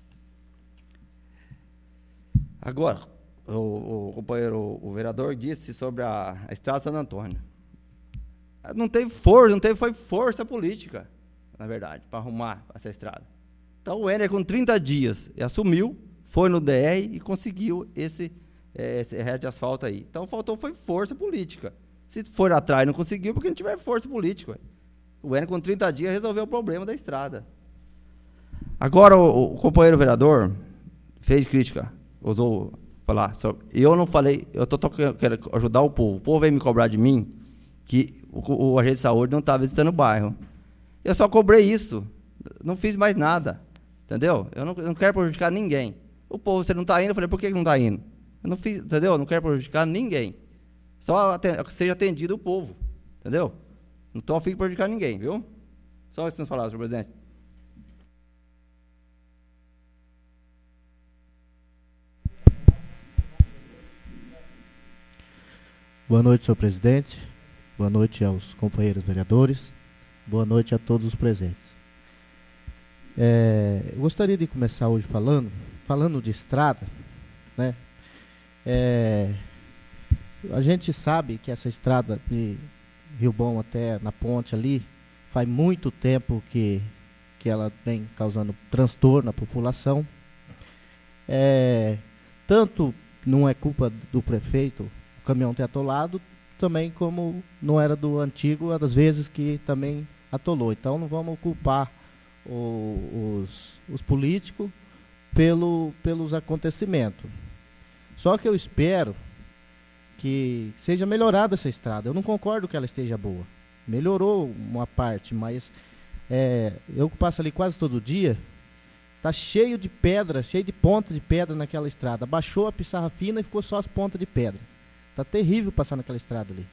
Agora, o, o companheiro, o, o vereador disse sobre a, a estrada de Santo Antônio. Não teve força, não teve foi força política, na verdade, para arrumar essa estrada. Então, o Éner, com trinta dias, assumiu, foi no D R e conseguiu esse... esse resto de asfalto aí. Então, faltou foi força política. Se for atrás e não conseguiu, porque não tiver força política. Ué. O N, com trinta dias, resolveu o problema da estrada. Agora, o, o companheiro vereador fez crítica, usou falar. Eu não falei, eu tô, tô quero ajudar o povo. O povo veio me cobrar de mim que o, o agente de saúde não estava visitando o bairro. Eu só cobrei isso. Não fiz mais nada. Entendeu? Eu não, eu não quero prejudicar ninguém. O povo, você não está indo, eu falei, por que não está indo? Eu não fiz, entendeu? Eu não quero prejudicar ninguém. Só atend, seja atendido o povo. Entendeu? Não estou a fim de prejudicar ninguém, viu? Só isso que nós falamos, senhor presidente. Boa noite, senhor presidente. Boa noite aos companheiros vereadores. Boa noite a todos os presentes. É, eu gostaria de começar hoje falando, falando de estrada, né? É, a gente sabe que essa estrada de Rio Bom até na ponte ali, faz muito tempo que, que ela vem causando transtorno à população. É, tanto não é culpa do prefeito o caminhão ter atolado, também como não era do antigo, às vezes que também atolou. Então não vamos culpar o, os, os políticos pelo, pelos acontecimentos. Só que eu espero que seja melhorada essa estrada. Eu não concordo que ela esteja boa. Melhorou uma parte, mas é, eu que passo ali quase todo dia, está cheio de pedra, cheio de ponta de pedra naquela estrada. Baixou a pissarra fina e ficou só as pontas de pedra. Está terrível passar naquela estrada ali.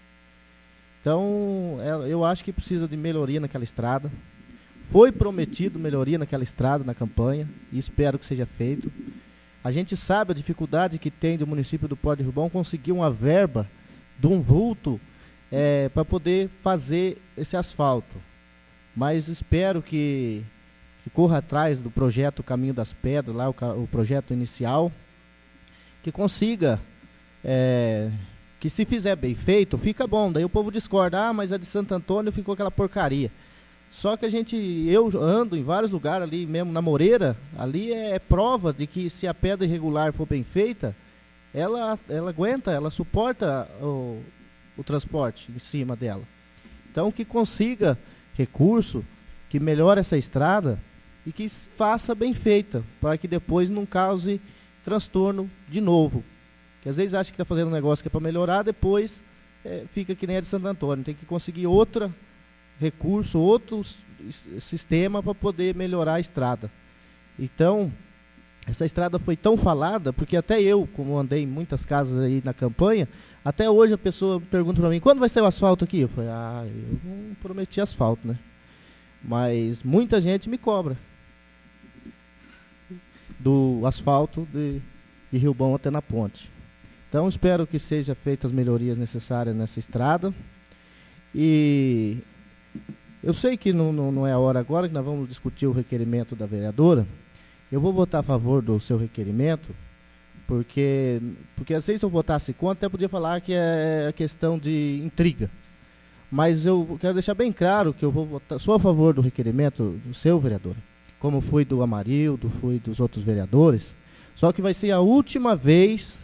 Então, é, eu acho que precisa de melhoria naquela estrada. Foi prometido melhoria naquela estrada na campanha e espero que seja feito. A gente sabe a dificuldade que tem do município do Porto de Rio Bom conseguir uma verba de um vulto é, para poder fazer esse asfalto. Mas espero que, que corra atrás do projeto Caminho das Pedras, lá o, o projeto inicial, que consiga, é, que se fizer bem feito, fica bom. Daí o povo discorda, ah, mas a de Santo Antônio ficou aquela porcaria. Só que a gente, eu ando em vários lugares ali, mesmo na Moreira, ali é prova de que se a pedra irregular for bem feita, ela, ela aguenta, ela suporta o, o transporte em cima dela. Então que consiga recurso, que melhore essa estrada e que faça bem feita, para que depois não cause transtorno de novo. Que às vezes acha que está fazendo um negócio que é para melhorar, depois é, fica que nem a de Santo Antônio, tem que conseguir outra recurso, outro sistema para poder melhorar a estrada. Então, essa estrada foi tão falada, porque até eu, como andei em muitas casas aí na campanha, até hoje a pessoa pergunta para mim, quando vai ser o asfalto aqui? Eu falei, ah, eu não prometi asfalto, né? Mas muita gente me cobra do asfalto de, de Rio Bom até na ponte. Então, espero que sejam feitas as melhorias necessárias nessa estrada. E eu sei que não, não, não é a hora agora que nós vamos discutir o requerimento da vereadora. Eu vou votar a favor do seu requerimento, porque, porque às vezes se eu votasse contra, até podia falar que é questão de intriga. Mas eu quero deixar bem claro que eu vou votar, sou a favor do requerimento do seu vereador, como foi do Amarildo, foi dos outros vereadores. Só que vai ser a última vez,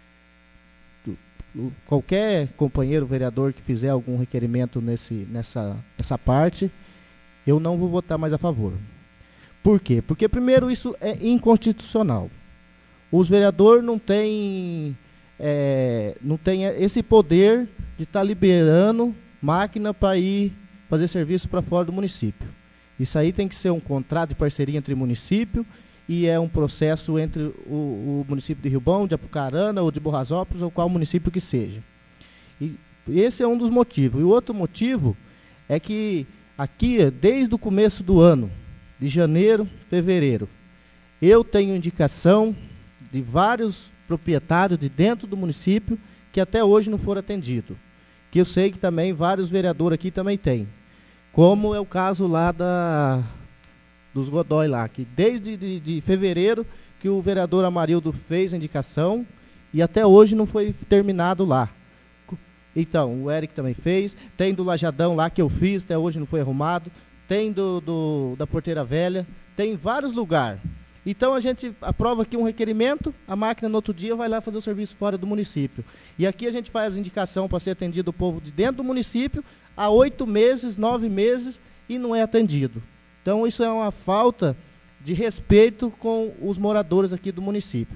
qualquer companheiro vereador que fizer algum requerimento nesse, nessa, nessa parte, eu não vou votar mais a favor. Por quê? Porque primeiro isso é inconstitucional. Os vereadores não têm, é, não têm esse poder de estar tá liberando máquina para ir fazer serviço para fora do município. Isso aí tem que ser um contrato de parceria entre município e é um processo entre o, o município de Rio Bom, de Apucarana ou de Borrasópolis, ou qual município que seja. E esse é um dos motivos. E o outro motivo é que aqui, desde o começo do ano, de janeiro, fevereiro, eu tenho indicação de vários proprietários de dentro do município que até hoje não foram atendidos. Que eu sei que também vários vereadores aqui também têm. Como é o caso lá da... dos Godoy lá, que desde de, de fevereiro que o vereador Amarildo fez a indicação e até hoje não foi terminado lá. Então, o Eric também fez, tem do Lajadão lá que eu fiz, até hoje não foi arrumado, tem do, do da Porteira Velha, tem vários lugares. Então a gente aprova aqui um requerimento, a máquina no outro dia vai lá fazer o serviço fora do município. E aqui a gente faz a indicação para ser atendido o povo de dentro do município há oito meses, nove meses e não é atendido. Então isso é uma falta de respeito com os moradores aqui do município.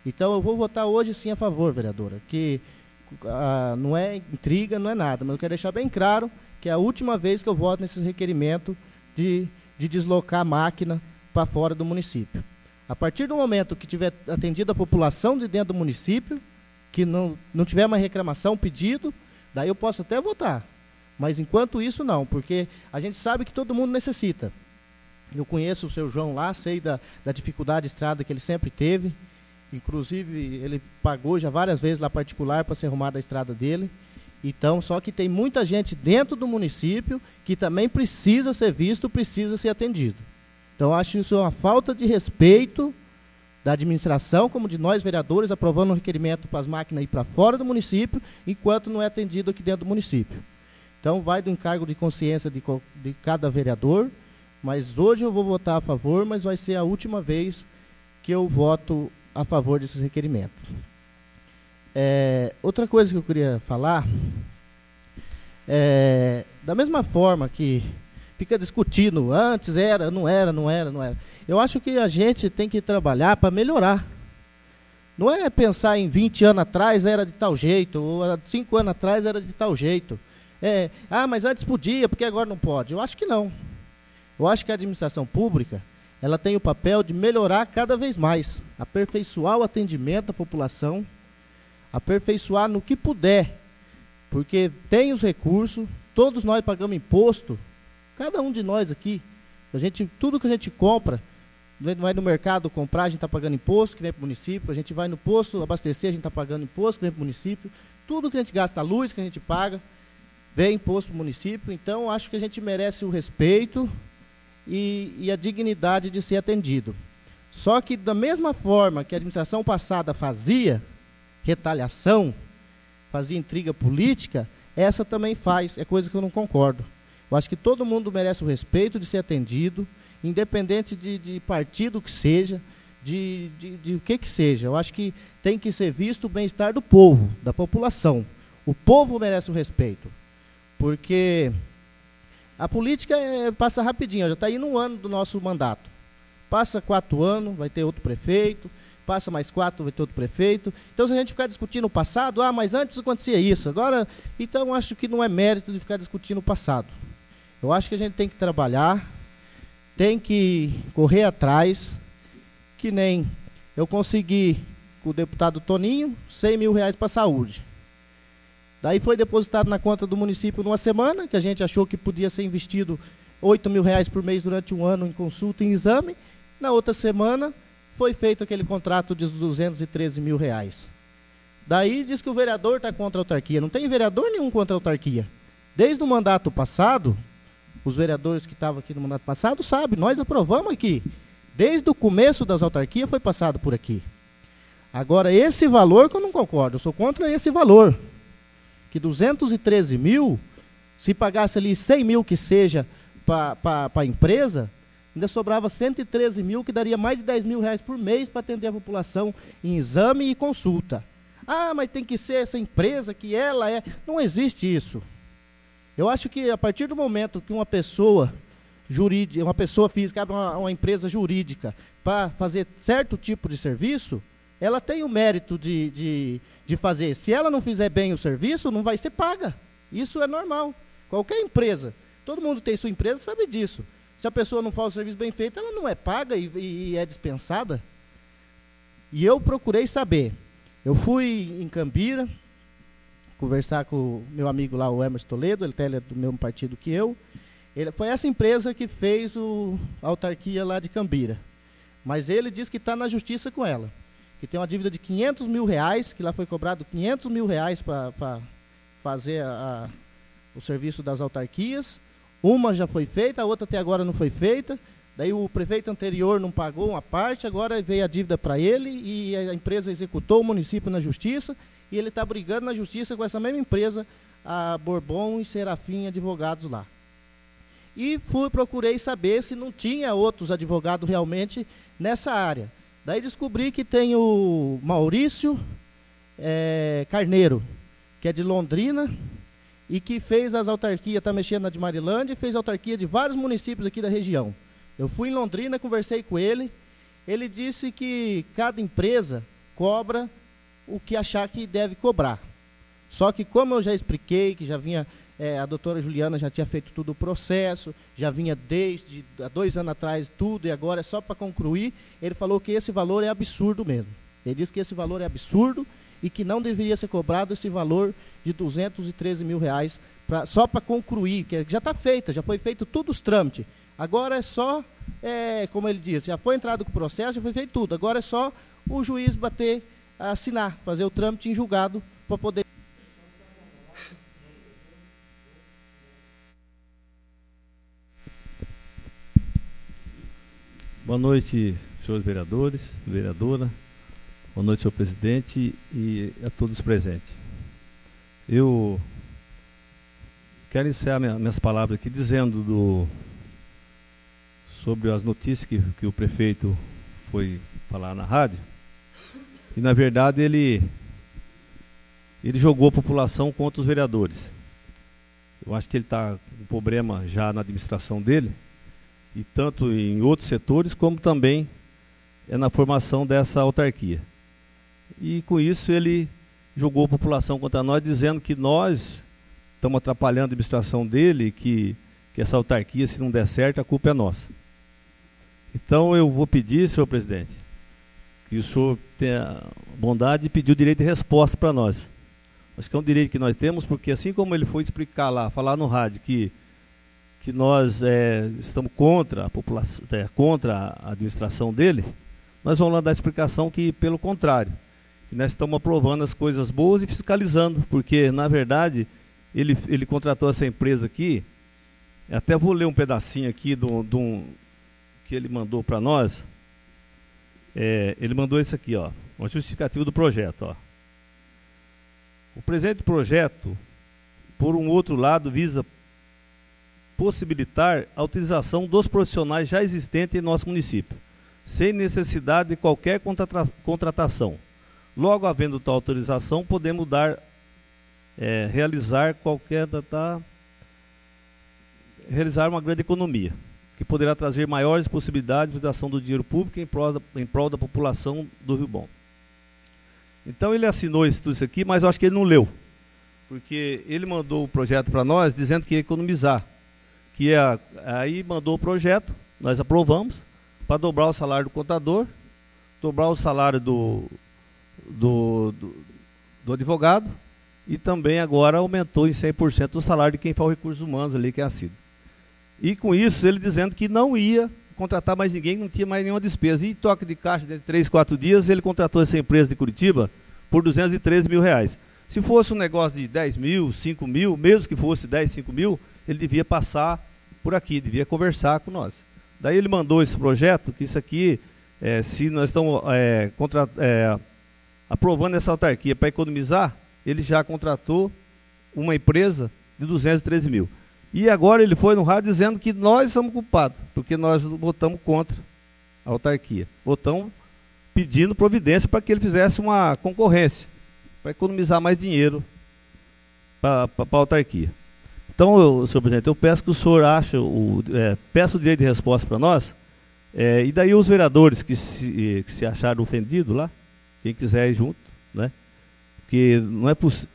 Então eu vou votar hoje sim a favor, vereadora, que ah, não é intriga, não é nada, mas eu quero deixar bem claro que é a última vez que eu voto nesse requerimento de, de deslocar a máquina para fora do município. A partir do momento que tiver atendido a população de dentro do município, que não, não tiver uma reclamação, pedido, daí eu posso até votar. Mas enquanto isso não, porque a gente sabe que todo mundo necessita. Eu conheço o seu João lá, sei da, da dificuldade de estrada que ele sempre teve. Inclusive, ele pagou já várias vezes lá particular para ser arrumada a estrada dele. Então, só que tem muita gente dentro do município que também precisa ser visto, precisa ser atendido. Então, acho isso uma falta de respeito da administração, como de nós vereadores, aprovando um requerimento para as máquinas ir para fora do município, enquanto não é atendido aqui dentro do município. Então, vai do encargo de consciência de, de cada vereador, mas hoje eu vou votar a favor, mas vai ser a última vez que eu voto a favor desses requerimentos. É, outra coisa que eu queria falar, é, da mesma forma que fica discutindo, antes era, não era, não era, não era. Eu acho que a gente tem que trabalhar para melhorar. Não é pensar em vinte anos atrás era de tal jeito, ou há cinco anos atrás era de tal jeito. É, ah, mas antes podia, porque agora não pode. Eu acho que não. Eu acho que a administração pública, ela tem o papel de melhorar cada vez mais, aperfeiçoar o atendimento à população, aperfeiçoar no que puder, porque tem os recursos, todos nós pagamos imposto, cada um de nós aqui, a gente, tudo que a gente compra, vai no mercado comprar, a gente está pagando imposto, que vem para o município, a gente vai no posto abastecer, a gente está pagando imposto, que vem para o município, tudo que a gente gasta, a luz que a gente paga, vem imposto para o município. Então, acho que a gente merece o respeito e, e a dignidade de ser atendido. Só que, da mesma forma que a administração passada fazia retaliação, fazia intriga política, essa também faz, é coisa que eu não concordo. Eu acho que todo mundo merece o respeito de ser atendido, independente de, de partido que seja, de, de, de o que que seja. Eu acho que tem que ser visto o bem-estar do povo, da população. O povo merece o respeito, porque a política é, passa rapidinho, já está aí no ano do nosso mandato. Passa quatro anos, vai ter outro prefeito, passa mais quatro, vai ter outro prefeito. Então, se a gente ficar discutindo o passado, ah, mas antes acontecia isso, agora, então acho que não é mérito de ficar discutindo o passado. Eu acho que a gente tem que trabalhar, tem que correr atrás, que nem eu consegui, com o deputado Toninho, cem mil reais para a saúde. Daí foi depositado na conta do município numa semana, que a gente achou que podia ser investido oito mil reais por mês durante um ano em consulta e em exame. Na outra semana, foi feito aquele contrato de duzentos e treze mil reais. Daí diz que o vereador está contra a autarquia. Não tem vereador nenhum contra a autarquia. Desde o mandato passado, os vereadores que estavam aqui no mandato passado sabem, nós aprovamos aqui. Desde o começo das autarquias foi passado por aqui. Agora, esse valor que eu não concordo, eu sou contra esse valor. Que duzentos e treze mil, se pagasse ali cem mil que seja para a empresa, ainda sobrava cento e treze mil, que daria mais de dez mil reais por mês para atender a população em exame e consulta. Ah, mas tem que ser essa empresa que ela é... Não existe isso. Eu acho que a partir do momento que uma pessoa jurídica, uma pessoa física abre uma, uma empresa jurídica para fazer certo tipo de serviço, ela tem o mérito de, de, de fazer. Se ela não fizer bem o serviço, não vai ser paga. Isso é normal. Qualquer empresa, todo mundo tem sua empresa, sabe disso. Se a pessoa não faz o serviço bem feito, ela não é paga e, e é dispensada. E eu procurei saber. Eu fui em Cambira, conversar com o meu amigo lá, o Emerson Toledo, ele é do mesmo partido que eu. Ele, foi essa empresa que fez o, a autarquia lá de Cambira. Mas ele diz que está na justiça com ela. Que tem uma dívida de quinhentos mil reais, que lá foi cobrado quinhentos mil reais para fazer a, a, o serviço das autarquias. Uma já foi feita, a outra até agora não foi feita. Daí o prefeito anterior não pagou uma parte, agora veio a dívida para ele e a empresa executou o município na justiça. E ele está brigando na justiça com essa mesma empresa, a Bourbon e Serafim Advogados lá. E fui, procurei saber se não tinha outros advogados realmente nessa área. Daí descobri que tem o Maurício é, Carneiro, que é de Londrina, e que fez as autarquias, está mexendo na de Marilândia, e fez autarquia de vários municípios aqui da região. Eu fui em Londrina, conversei com ele, ele disse que cada empresa cobra o que achar que deve cobrar. Só que, como eu já expliquei, que já vinha, é, a doutora Juliana já tinha feito todo o processo, já vinha desde há dois anos atrás tudo, e agora é só para concluir, ele falou que esse valor é absurdo mesmo. Ele disse que esse valor é absurdo e que não deveria ser cobrado esse valor de duzentos e treze mil reais pra, só para concluir, que já está feita, já foi feito todos os trâmites. Agora é só, é, como ele disse, já foi entrado com o processo, já foi feito tudo. Agora é só o juiz bater, assinar, fazer o trâmite em julgado para poder... Boa noite, senhores vereadores, vereadora. Boa noite, senhor presidente e a todos presentes. Eu quero encerrar minha, minhas palavras aqui dizendo do, sobre as notícias que, que o prefeito foi falar na rádio. E, na verdade, ele, ele jogou a população contra os vereadores. Eu acho que ele está com um problema já na administração dele, e tanto em outros setores, como também é na formação dessa autarquia. E com isso ele jogou a população contra nós, dizendo que nós estamos atrapalhando a administração dele, que, que essa autarquia, se não der certo, a culpa é nossa. Então eu vou pedir, senhor presidente, que o senhor tenha a bondade de pedir o direito de resposta para nós. Acho que é um direito que nós temos, porque assim como ele foi explicar lá, falar no rádio que que nós é, estamos contra a população, é, contra a administração dele, nós vamos lá dar a explicação que, pelo contrário, que nós estamos aprovando as coisas boas e fiscalizando, porque, na verdade, ele, ele contratou essa empresa aqui, até vou ler um pedacinho aqui do, do que ele mandou para nós. É, ele mandou isso aqui, ó, uma justificativa do projeto. Ó. O presente projeto, por um outro lado, visa possibilitar a utilização dos profissionais já existentes em nosso município, sem necessidade de qualquer contratação. Logo, havendo tal autorização, podemos dar, é, realizar qualquer tá, realizar uma grande economia, que poderá trazer maiores possibilidades de utilização do dinheiro público em prol da, em prol da população do Rio Bom. Então ele assinou isso, tudo isso aqui, mas eu acho que ele não leu, porque ele mandou o projeto para nós dizendo que ia economizar. Que é, aí mandou o projeto, nós aprovamos, para dobrar o salário do contador, dobrar o salário do, do, do, do advogado, e também agora aumentou em cem por cento o salário de quem faz recursos humanos ali, que é a C I D. E com isso, ele dizendo que não ia contratar mais ninguém, não tinha mais nenhuma despesa. E toque de caixa de três, quatro dias, ele contratou essa empresa de Curitiba por duzentos e treze mil reais. Se fosse um negócio de dez mil, cinco mil, mesmo que fosse dez, cinco mil, ele devia passar por aqui, devia conversar com nós. Daí ele mandou esse projeto, que isso aqui, é, se nós estamos é, contra, é, aprovando essa autarquia para economizar, ele já contratou uma empresa de duzentos e treze mil. E agora ele foi no rádio dizendo que nós somos culpados, porque nós votamos contra a autarquia. Votamos pedindo providência para que ele fizesse uma concorrência, para economizar mais dinheiro para a autarquia. Então, eu, senhor presidente, eu peço que o senhor ache, o, é, peça o direito de resposta para nós, é, e daí os vereadores que se, que se acharam ofendidos lá, quem quiser ir junto, né? Porque não é possível.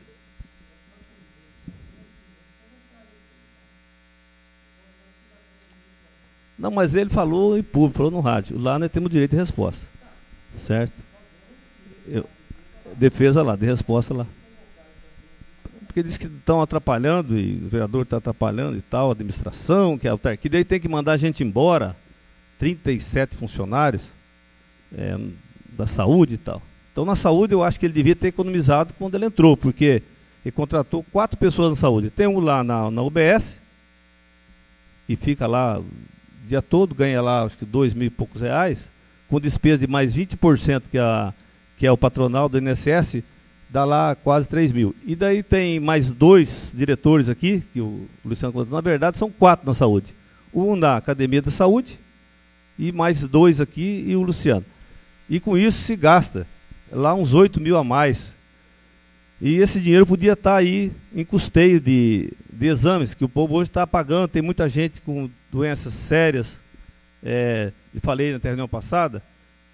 Não, mas ele falou em público, falou no rádio. Lá nós temos direito de resposta. Certo? Eu, defesa lá, de resposta lá. Porque diz que estão atrapalhando, e o vereador está atrapalhando e tal, a administração, que é a autarquia, daí tem que mandar a gente embora, trinta e sete funcionários é, da saúde e tal. Então, na saúde, eu acho que ele devia ter economizado quando ele entrou, porque ele contratou quatro pessoas na saúde. Tem um lá na, na U B S, que fica lá o dia todo, ganha lá, acho que dois mil e poucos reais, com despesa de mais vinte por cento, que, a, que é o patronal do I N S S, dá lá quase três mil. E daí tem mais dois diretores aqui, que o Luciano contou, na verdade são quatro na saúde. Um na Academia da Saúde, e mais dois aqui, e o Luciano. E com isso se gasta lá uns oito mil a mais. E esse dinheiro podia estar aí em custeio de, de exames, que o povo hoje está pagando. Tem muita gente com doenças sérias, é, eu falei na reunião passada,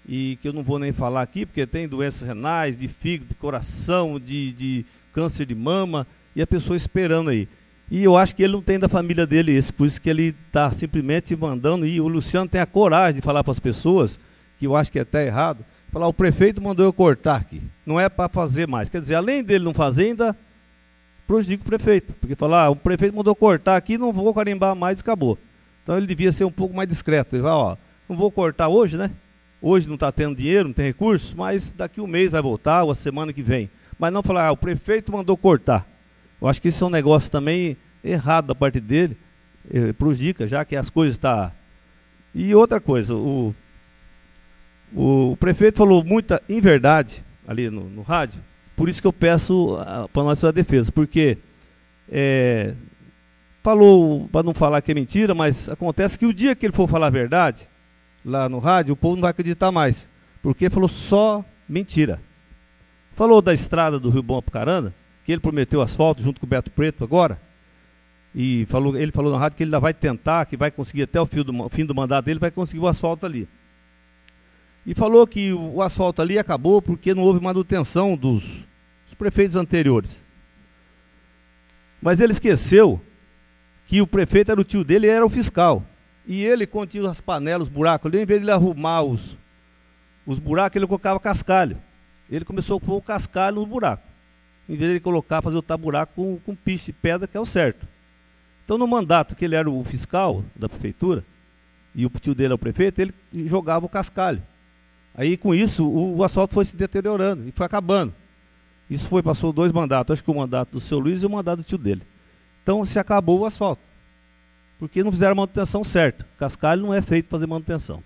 e que eu não vou nem falar aqui, porque tem doenças renais, de fígado, de coração, de, de câncer de mama, e a pessoa esperando aí. E eu acho que ele não tem da família dele esse, por isso que ele está simplesmente mandando, e o Luciano tem a coragem de falar para as pessoas, que eu acho que é até errado, falar, o prefeito mandou eu cortar aqui, não é para fazer mais. Quer dizer, além dele não fazer, ainda prejudica o prefeito, porque falar, ah, o prefeito mandou cortar aqui, não vou carimbar mais e acabou. Então ele devia ser um pouco mais discreto, ele fala, ó, não vou cortar hoje, né? Hoje não está tendo dinheiro, não tem recurso, mas daqui um mês vai voltar, ou a semana que vem. Mas não falar, ah, o prefeito mandou cortar. Eu acho que isso é um negócio também errado da parte dele, eh, prejudica, já que as coisas estão... Tá... E outra coisa, o, o, o prefeito falou muita inverdade ali no, no rádio, por isso que eu peço para nós fazer a defesa, porque é, falou, para não falar que é mentira, mas acontece que o dia que ele for falar a verdade, lá no rádio, o povo não vai acreditar mais, porque falou só mentira. Falou da estrada do Rio Bom Apucarana, que ele prometeu asfalto junto com o Beto Preto agora, e falou, ele falou na rádio que ele ainda vai tentar, que vai conseguir até o fim do, o fim do mandato dele, vai conseguir o asfalto ali. E falou que o, o asfalto ali acabou porque não houve manutenção dos, dos prefeitos anteriores. Mas ele esqueceu que o prefeito era o tio dele e era o fiscal. E ele, quando tinha as panelas, os buracos ali, em vez de ele arrumar os, os buracos, ele colocava cascalho. Ele começou a pôr o cascalho no buraco, em vez de ele colocar, fazer o taburário com, com piche, pedra, que é o certo. Então, no mandato que ele era o fiscal da prefeitura, e o tio dele era o prefeito, ele jogava o cascalho. Aí, com isso, o, o asfalto foi se deteriorando e foi acabando. Isso foi, passou dois mandatos, acho que o mandato do seu Luiz e o mandato do tio dele. Então, se acabou o asfalto, porque não fizeram a manutenção certa. Cascalho não é feito para fazer manutenção.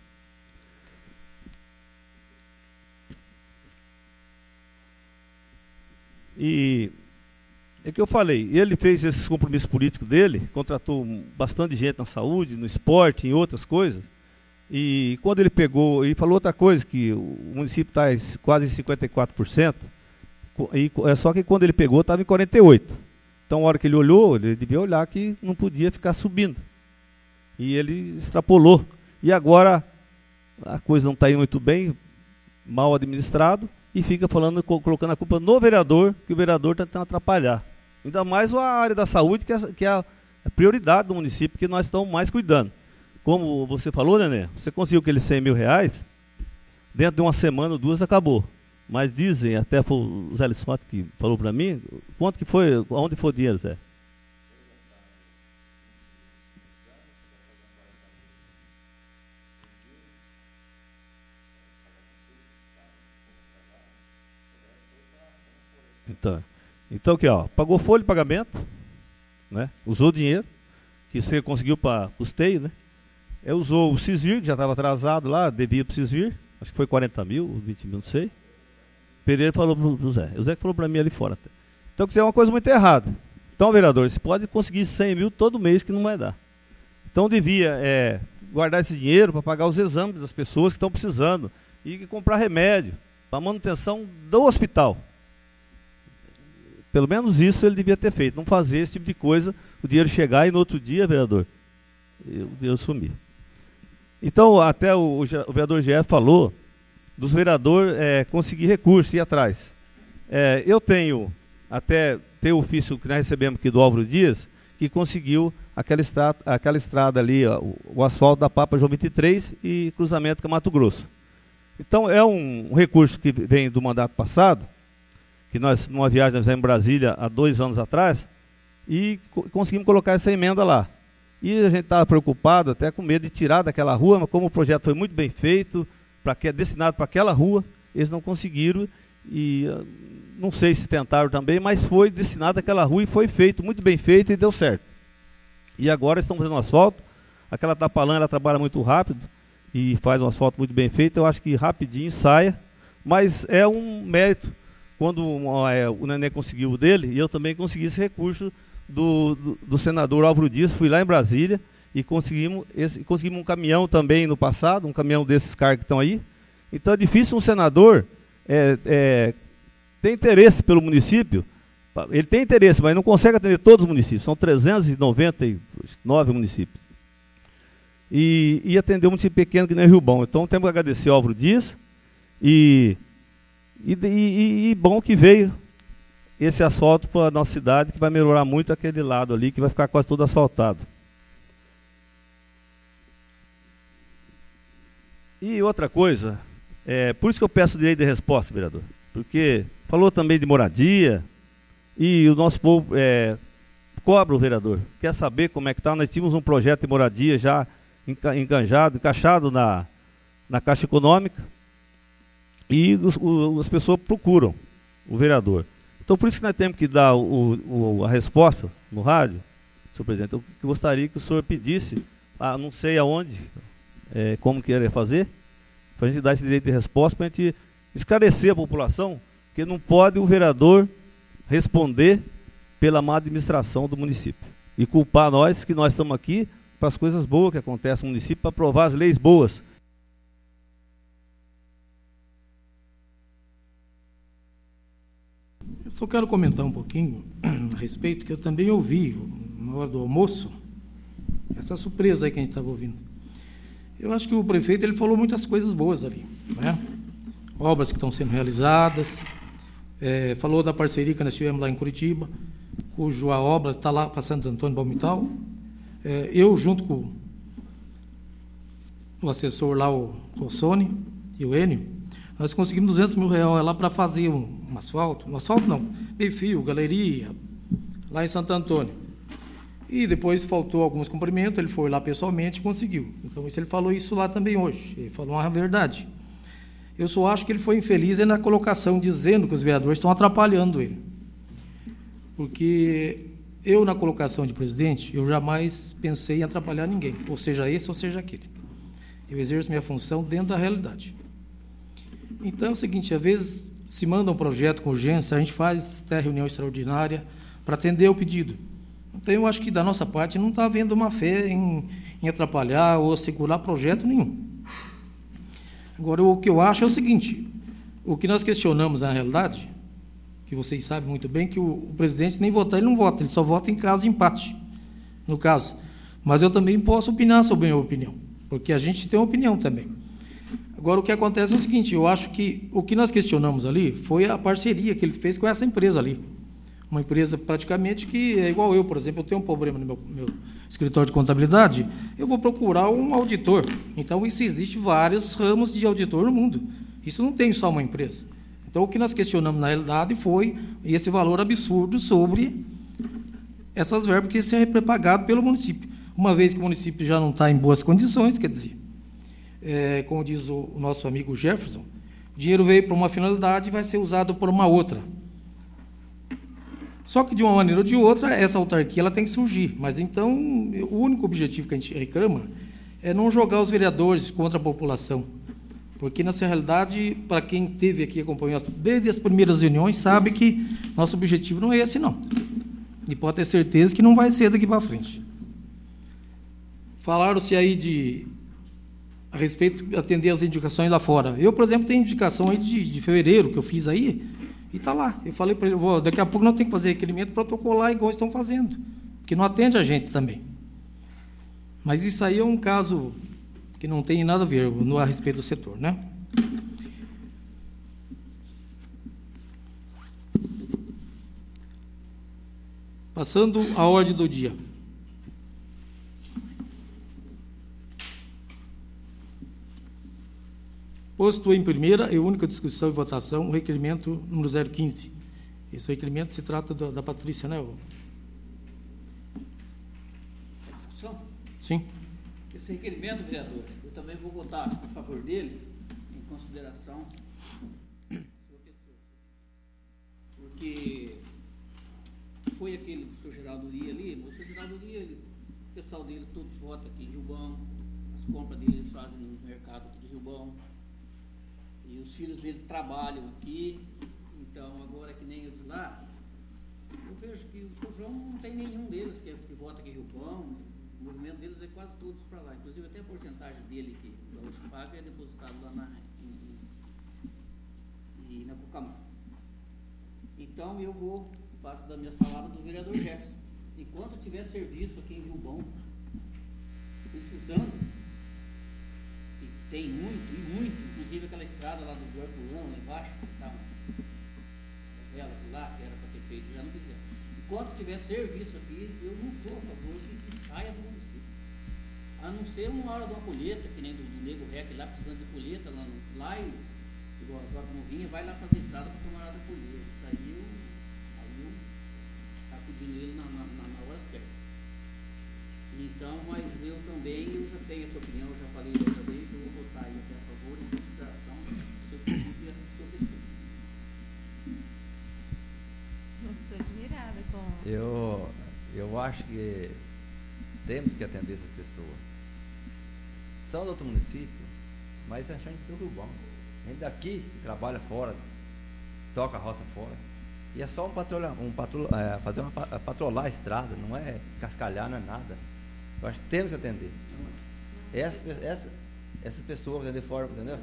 E é que eu falei, ele fez esses compromissos políticos dele, contratou bastante gente na saúde, no esporte, em outras coisas. E quando ele pegou, e falou outra coisa, que o município está quase em cinquenta e quatro por cento, e, é só que quando ele pegou estava em quarenta e oito por cento. Então, a hora que ele olhou, ele devia olhar que não podia ficar subindo. E ele extrapolou. E agora a coisa não está indo muito bem, mal administrado, e fica falando, colocando a culpa no vereador, que o vereador está tentando atrapalhar. Ainda mais a área da saúde, que é, que é a prioridade do município, que nós estamos mais cuidando. Como você falou, Nenê, você conseguiu aqueles cem mil reais, dentro de uma semana ou duas acabou. Mas dizem, até foi o Zé Lissoto que falou para mim, quanto que foi, onde foi o dinheiro, Zé? Então, então aqui, ó, pagou folha de pagamento, né? Usou dinheiro, que isso aí conseguiu para custeio, né? É, usou o Cisvir, que já estava atrasado lá, devia para o Cisvir, acho que foi quarenta mil, vinte mil, não sei. Pereira falou para o Zé, o Zé que falou para mim ali fora. Até. Então, quer dizer, é uma coisa muito errada. Então, vereador, você pode conseguir cem mil todo mês, que não vai dar. Então, devia é, guardar esse dinheiro para pagar os exames das pessoas que estão precisando e comprar remédio para a manutenção do hospital. Pelo menos isso ele devia ter feito, não fazer esse tipo de coisa, o dinheiro chegar e no outro dia, vereador, eu, eu sumi. Então, até o, o vereador G F falou dos vereadores é, conseguir recursos e ir atrás. É, eu tenho, até tem o ofício que nós recebemos aqui do Álvaro Dias, que conseguiu aquela estrada, aquela estrada ali, ó, o, o asfalto da Papa João vinte e três e cruzamento com Mato Grosso. Então, é um, um recurso que vem do mandato passado, que nós, numa viagem, nós fizemos em Brasília há dois anos atrás, e co conseguimos colocar essa emenda lá. E a gente estava preocupado, até com medo de tirar daquela rua, mas como o projeto foi muito bem feito, para que é destinado para aquela rua, eles não conseguiram, e uh, não sei se tentaram também, mas foi destinado àquela rua e foi feito, muito bem feito e deu certo. E agora estamos fazendo um asfalto, aquela Tapalã, ela trabalha muito rápido e faz um asfalto muito bem feito, eu acho que rapidinho saia, mas é um mérito. Quando é, o Nenê conseguiu o dele, e eu também consegui esse recurso do, do, do senador Álvaro Dias, fui lá em Brasília e conseguimos, esse, conseguimos um caminhão também no passado, um caminhão desses caras que estão aí. Então é difícil um senador é, é, ter interesse pelo município, ele tem interesse, mas não consegue atender todos os municípios, são trezentos e noventa e nove municípios. E, e atender um município pequeno que nem Rio Bom. Então temos que agradecer ao Álvaro Dias, E, e, e, e bom que veio esse asfalto para a nossa cidade, que vai melhorar muito aquele lado ali, que vai ficar quase todo asfaltado. E outra coisa, é, por isso que eu peço direito de resposta, vereador, porque falou também de moradia, e o nosso povo é, cobra o vereador, quer saber como é que está. Nós tínhamos um projeto de moradia já enganjado, encaixado na, na Caixa Econômica, e os, o, as pessoas procuram o vereador. Então, por isso que nós temos que dar o, o, a resposta no rádio, senhor presidente. Eu gostaria que o senhor pedisse, ah, não sei aonde, é, como que ele ia fazer, para a gente dar esse direito de resposta, para a gente esclarecer a população, que não pode o vereador responder pela má administração do município. E culpar nós, que nós estamos aqui, para as coisas boas que acontecem no município, para aprovar as leis boas. Eu só quero comentar um pouquinho a respeito, que eu também ouvi, na hora do almoço, essa surpresa aí que a gente estava ouvindo. Eu acho que o prefeito ele falou muitas coisas boas ali, né? Obras que estão sendo realizadas, é, falou da parceria que nós tivemos lá em Curitiba, cuja obra está lá para Santo Antônio Palmital. É, eu, junto com o assessor lá, o Rossoni e o Enio, nós conseguimos duzentos mil reais lá para fazer um, um asfalto, um asfalto não, meio fio, galeria, lá em Santo Antônio. E depois faltou alguns cumprimentos, ele foi lá pessoalmente e conseguiu. Então, isso ele falou isso lá também hoje, ele falou uma verdade. Eu só acho que ele foi infeliz na colocação, dizendo que os vereadores estão atrapalhando ele. Porque eu, na colocação de presidente, eu jamais pensei em atrapalhar ninguém, ou seja esse ou seja aquele. Eu exerço minha função dentro da realidade. Então é o seguinte, às vezes se manda um projeto com urgência, a gente faz até reunião extraordinária para atender o pedido. Então eu acho que da nossa parte não está havendo uma fé em, em atrapalhar ou segurar projeto nenhum. Agora, o que eu acho é o seguinte, o que nós questionamos na realidade, que vocês sabem muito bem, que o, o presidente nem votar, ele não vota, ele só vota em caso de empate, no caso. Mas eu também posso opinar sobre a minha opinião, porque a gente tem uma opinião também. Agora, o que acontece é o seguinte, eu acho que o que nós questionamos ali foi a parceria que ele fez com essa empresa ali. Uma empresa praticamente que é igual eu, por exemplo, eu tenho um problema no meu, meu escritório de contabilidade, eu vou procurar um auditor. Então, isso existe vários ramos de auditor no mundo. Isso não tem só uma empresa. Então, o que nós questionamos na realidade foi esse valor absurdo sobre essas verbas que ser pré-pagado pelo município. Uma vez que o município já não está em boas condições, quer dizer, é, como diz o, o nosso amigo Jefferson, o dinheiro veio para uma finalidade e vai ser usado por uma outra. Só que, de uma maneira ou de outra, essa autarquia ela tem que surgir. Mas, então, o único objetivo que a gente reclama é não jogar os vereadores contra a população. Porque, nessa realidade, para quem esteve aqui acompanhando desde as primeiras reuniões, sabe que nosso objetivo não é esse, não. E pode ter certeza que não vai ser daqui para frente. Falaram-se aí de, a respeito de atender as indicações lá fora. Eu, por exemplo, tenho indicação aí de, de fevereiro, que eu fiz aí, e está lá. Eu falei para ele, vou, daqui a pouco nós temos que fazer requerimento protocolar igual estão fazendo, porque não atende a gente também. Mas isso aí é um caso que não tem nada a ver no, a respeito do setor, né? Passando a ordem do dia. Posto em primeira e única discussão e votação o requerimento número zero quinze. Esse requerimento se trata da, da Patrícia, né? A discussão? Sim. Esse requerimento, vereador, eu também vou votar a favor dele, em consideração da sua pessoa. Porque foi aquele do senhor Geraldo Lia ali, o senhor Geraldo Lia, ele, o pessoal dele todos votam aqui em Rio Bom, as compras deles eles fazem no mercado aqui de Rio Bom, e os filhos deles trabalham aqui, então agora que nem eu de lá, eu vejo que o São João não tem nenhum deles que, que vota aqui em Rio Bom, o movimento deles é quase todos para lá, inclusive até a porcentagem dele que o Gaúcho paga é depositado lá na, em, em, na Cucamã. Então eu vou, passo das minhas palavras do vereador Jefferson. Enquanto tiver serviço aqui em Rio Bom, precisando, tem muito, e muito, inclusive aquela estrada lá do Guarpulão, lá embaixo, que estava ela lá, que era para ter feito, já não fizeram. Enquanto tiver serviço aqui, eu não sou a favor que, que saia do município. A não ser uma hora de uma colheita, que nem do, do Nego Rec lá, precisando de colheita, lá, no, lá e igual as horas não vinha, vai lá fazer estrada para a camarada colher. Isso aí eu, aí eu acudi nele na, na, na hora certa. Então, mas eu também, eu já tenho essa opinião, eu já falei outra vez, eu vou votar aí até a favor, em consideração do seu pedido e a sua pessoa. Estou admirada com... Eu, eu acho que temos que atender essas pessoas. São do outro município, mas a gente do Rio Bom. Vem daqui, trabalha fora, toca a roça fora. E é só um patrulha, um patrulha, é, fazer uma patrolar a estrada, não é cascalhar, não é nada. Eu acho que temos que atender. Essa, essa, essas pessoas atender fora, entendeu?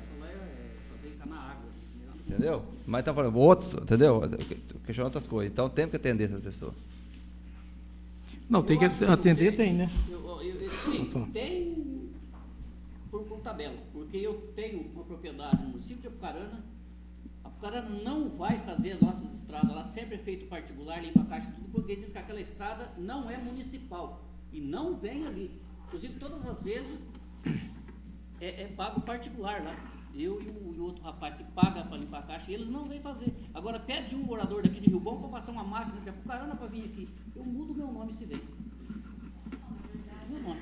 Entendeu? Mas tá falando outros, entendeu? Questionando outras coisas. Então temos que atender essas pessoas. Não, tem que atender, tem, né? Eu, eu, eu, sim, tem por, por tabela, porque eu tenho uma propriedade no município de Apucarana. Apucarana não vai fazer as nossas estradas lá, sempre é feito particular, limpa a caixa, tudo, porque diz que aquela estrada não é municipal e não vem ali. Inclusive, todas as vezes é, é pago particular lá. Eu e o, e o outro rapaz que paga para limpar a caixa, e eles não vêm fazer. Agora, pede um morador daqui de Rio Bom para passar uma máquina de Apucarana para vir aqui. Eu mudo meu nome se vem. Meu nome.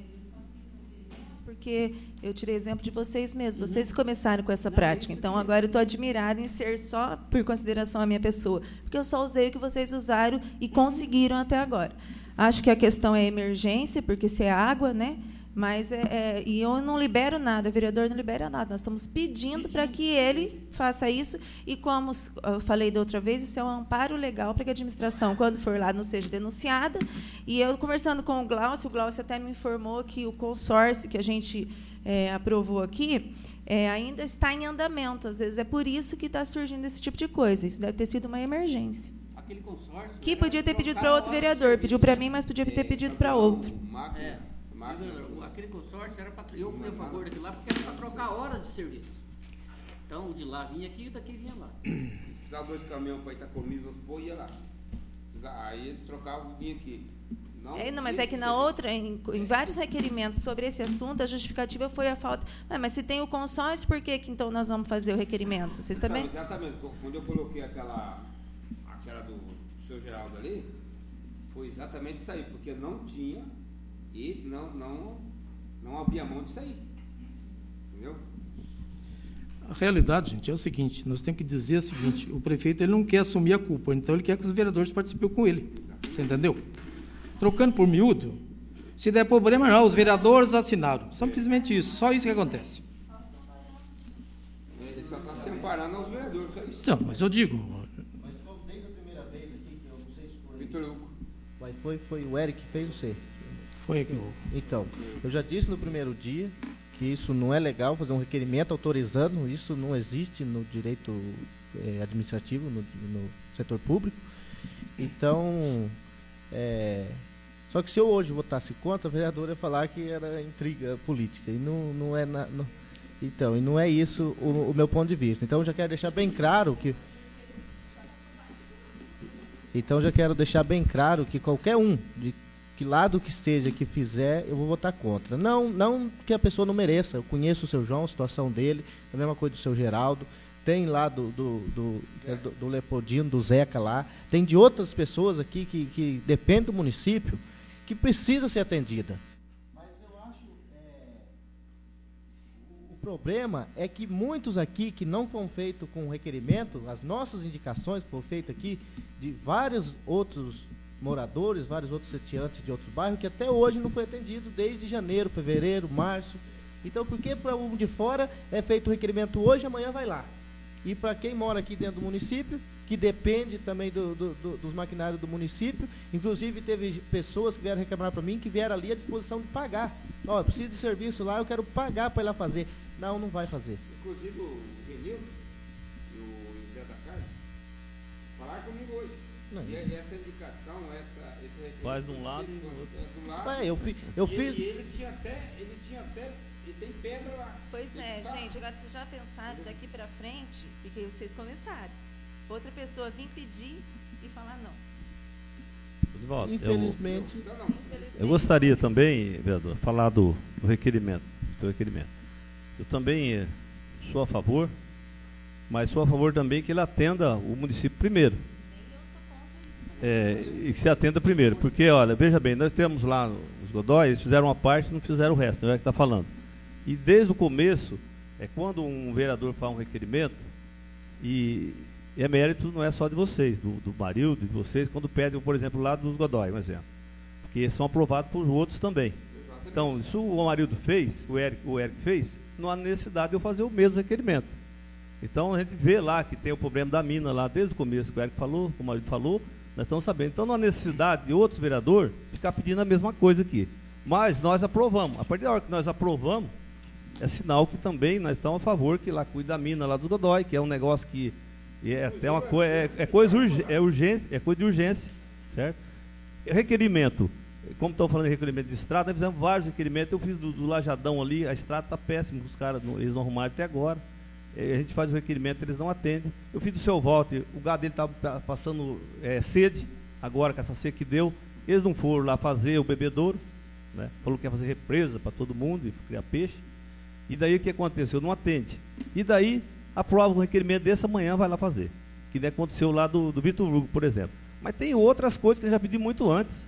Porque eu tirei exemplo de vocês mesmos. Vocês começaram com essa prática. Então, agora eu estou admirada em ser só por consideração a minha pessoa. Porque eu só usei o que vocês usaram e conseguiram até agora. Acho que a questão é emergência, porque se é água, né? Mas é, é, e eu não libero nada, o vereador não libera nada. Nós estamos pedindo para que ele faça isso. E como eu falei da outra vez, isso é um amparo legal para que a administração, quando for lá, não seja denunciada. E eu, conversando com o Glaucio, o Glaucio até me informou que o consórcio que a gente é, aprovou aqui é, ainda está em andamento. Às vezes é por isso que está surgindo esse tipo de coisa. Isso deve ter sido uma emergência. Aquele consórcio... Que podia ter pedido para outro vereador. Pediu para mim, mas podia ter pedido para outro. É. Aquele consórcio era para... Eu fui a favor daquilo lá porque era para trocar horas de serviço. Então, o de lá vinha aqui e o daqui vinha lá. Se precisar dois caminhões para Itacomiso, eu ia lá. Aí eles trocavam e vinha aqui. Não, é, não, mas é que na outra, em, em vários requerimentos sobre esse assunto, a justificativa foi a falta... Ah, mas se tem o consórcio, por que, que então nós vamos fazer o requerimento? Vocês também? Não, exatamente. Quando eu coloquei aquela, aquela do, do seu Geraldo ali, foi exatamente isso aí, porque não tinha... E não, não, não abria mão disso aí. Entendeu? A realidade, gente, é o seguinte, nós temos que dizer o seguinte, o prefeito ele não quer assumir a culpa, então ele quer que os vereadores participem com ele. Você entendeu? Trocando por miúdo, se der problema, não, os vereadores assinaram. Simplesmente isso, só isso que acontece. Ele só está se amparando aos vereadores, só isso. Não, mas eu digo... Mas como desde a primeira vez aqui, que eu não sei se foi... Vitor Hugo. Mas foi, foi o Eric que fez, não sei. Foi aqui. Então, eu já disse no primeiro dia que isso não é legal, fazer um requerimento autorizando, isso não existe no direito é, administrativo, no, no setor público. Então, é, só que se eu hoje votasse contra, a vereadora ia falar que era intriga política, e não, não é... Na, não, então, e não é isso o, o meu ponto de vista. Então, eu já quero deixar bem claro que... Então, já quero deixar bem claro que qualquer um de que lado que esteja que fizer, eu vou votar contra. Não, não que a pessoa não mereça. Eu conheço o seu João, a situação dele, a mesma coisa do seu Geraldo. Tem lá do, do, do, do, do Leopoldino, do Zeca lá. Tem de outras pessoas aqui que, que dependem do município, que precisa ser atendida. Mas eu acho... É, o problema é que muitos aqui que não foram feitos com requerimento, as nossas indicações foram feitas aqui, de vários outros... moradores, vários outros sitiantes de outros bairros, que até hoje não foi atendido, desde janeiro, fevereiro, março. Então, por que para um de fora é feito o requerimento hoje, amanhã vai lá? E para quem mora aqui dentro do município, que depende também do, do, do, dos maquinários do município, inclusive teve pessoas que vieram reclamar para mim, que vieram ali à disposição de pagar. Ó, oh, eu preciso de serviço lá, eu quero pagar para ir lá fazer. Não, não vai fazer. Inclusive o Genil e o José da Carne falaram comigo hoje. Não. E essa indicação, essa, esse faz de um lado e do outro. É, do lado, é, eu, fi, eu e fiz. Ele, ele tinha até, ele tinha até E tem pedra lá. Pois é, gente, agora vocês já pensaram daqui para frente, porque vocês começaram. Outra pessoa vir pedir e falar não. Edivaldo, Infelizmente. Eu, eu gostaria também, vereador, falar do, do requerimento, do requerimento. Eu também eh, sou a favor, mas sou a favor também que ele atenda o município primeiro. É, e que se atenda primeiro, porque, olha, veja bem, nós temos lá os Godói, eles fizeram uma parte e não fizeram o resto, não é que está falando. E desde o começo, é quando um vereador faz um requerimento, e, e é mérito não é só de vocês, do, do Marildo, de vocês, quando pedem, por exemplo, lá dos Godói, um exemplo. Porque são aprovados por outros também. Exatamente. Então, se o Marildo fez, o Eric, o Eric fez, não há necessidade de eu fazer o mesmo requerimento. Então, a gente vê lá que tem o problema da mina lá, desde o começo, que o Eric falou, o Marildo falou, nós estamos sabendo. Então, não há necessidade de outros vereadores ficar pedindo a mesma coisa aqui. Mas nós aprovamos. A partir da hora que nós aprovamos, é sinal que também nós estamos a favor que lá cuida da mina lá dos Godói, que é um negócio que é até uma coisa, é, é coisa urg, é urgência, é coisa de urgência, certo? Requerimento, como estão falando de requerimento de estrada, nós fizemos vários requerimentos. Eu fiz do, do Lajadão ali, a estrada está péssima, os caras não, eles não arrumaram até agora. É, a gente faz o requerimento, eles não atendem. Eu fiz do seu Walter, o gado dele estava passando é, sede, agora com essa seca que deu, eles não foram lá fazer o bebedouro, né? Falou que ia fazer represa para todo mundo e criar peixe. E daí o que aconteceu? Não atende. E daí aprova um requerimento desse, amanhã vai lá fazer. Que nem aconteceu lá do, do Vitor Hugo, por exemplo. Mas tem outras coisas que ele já pediu muito antes.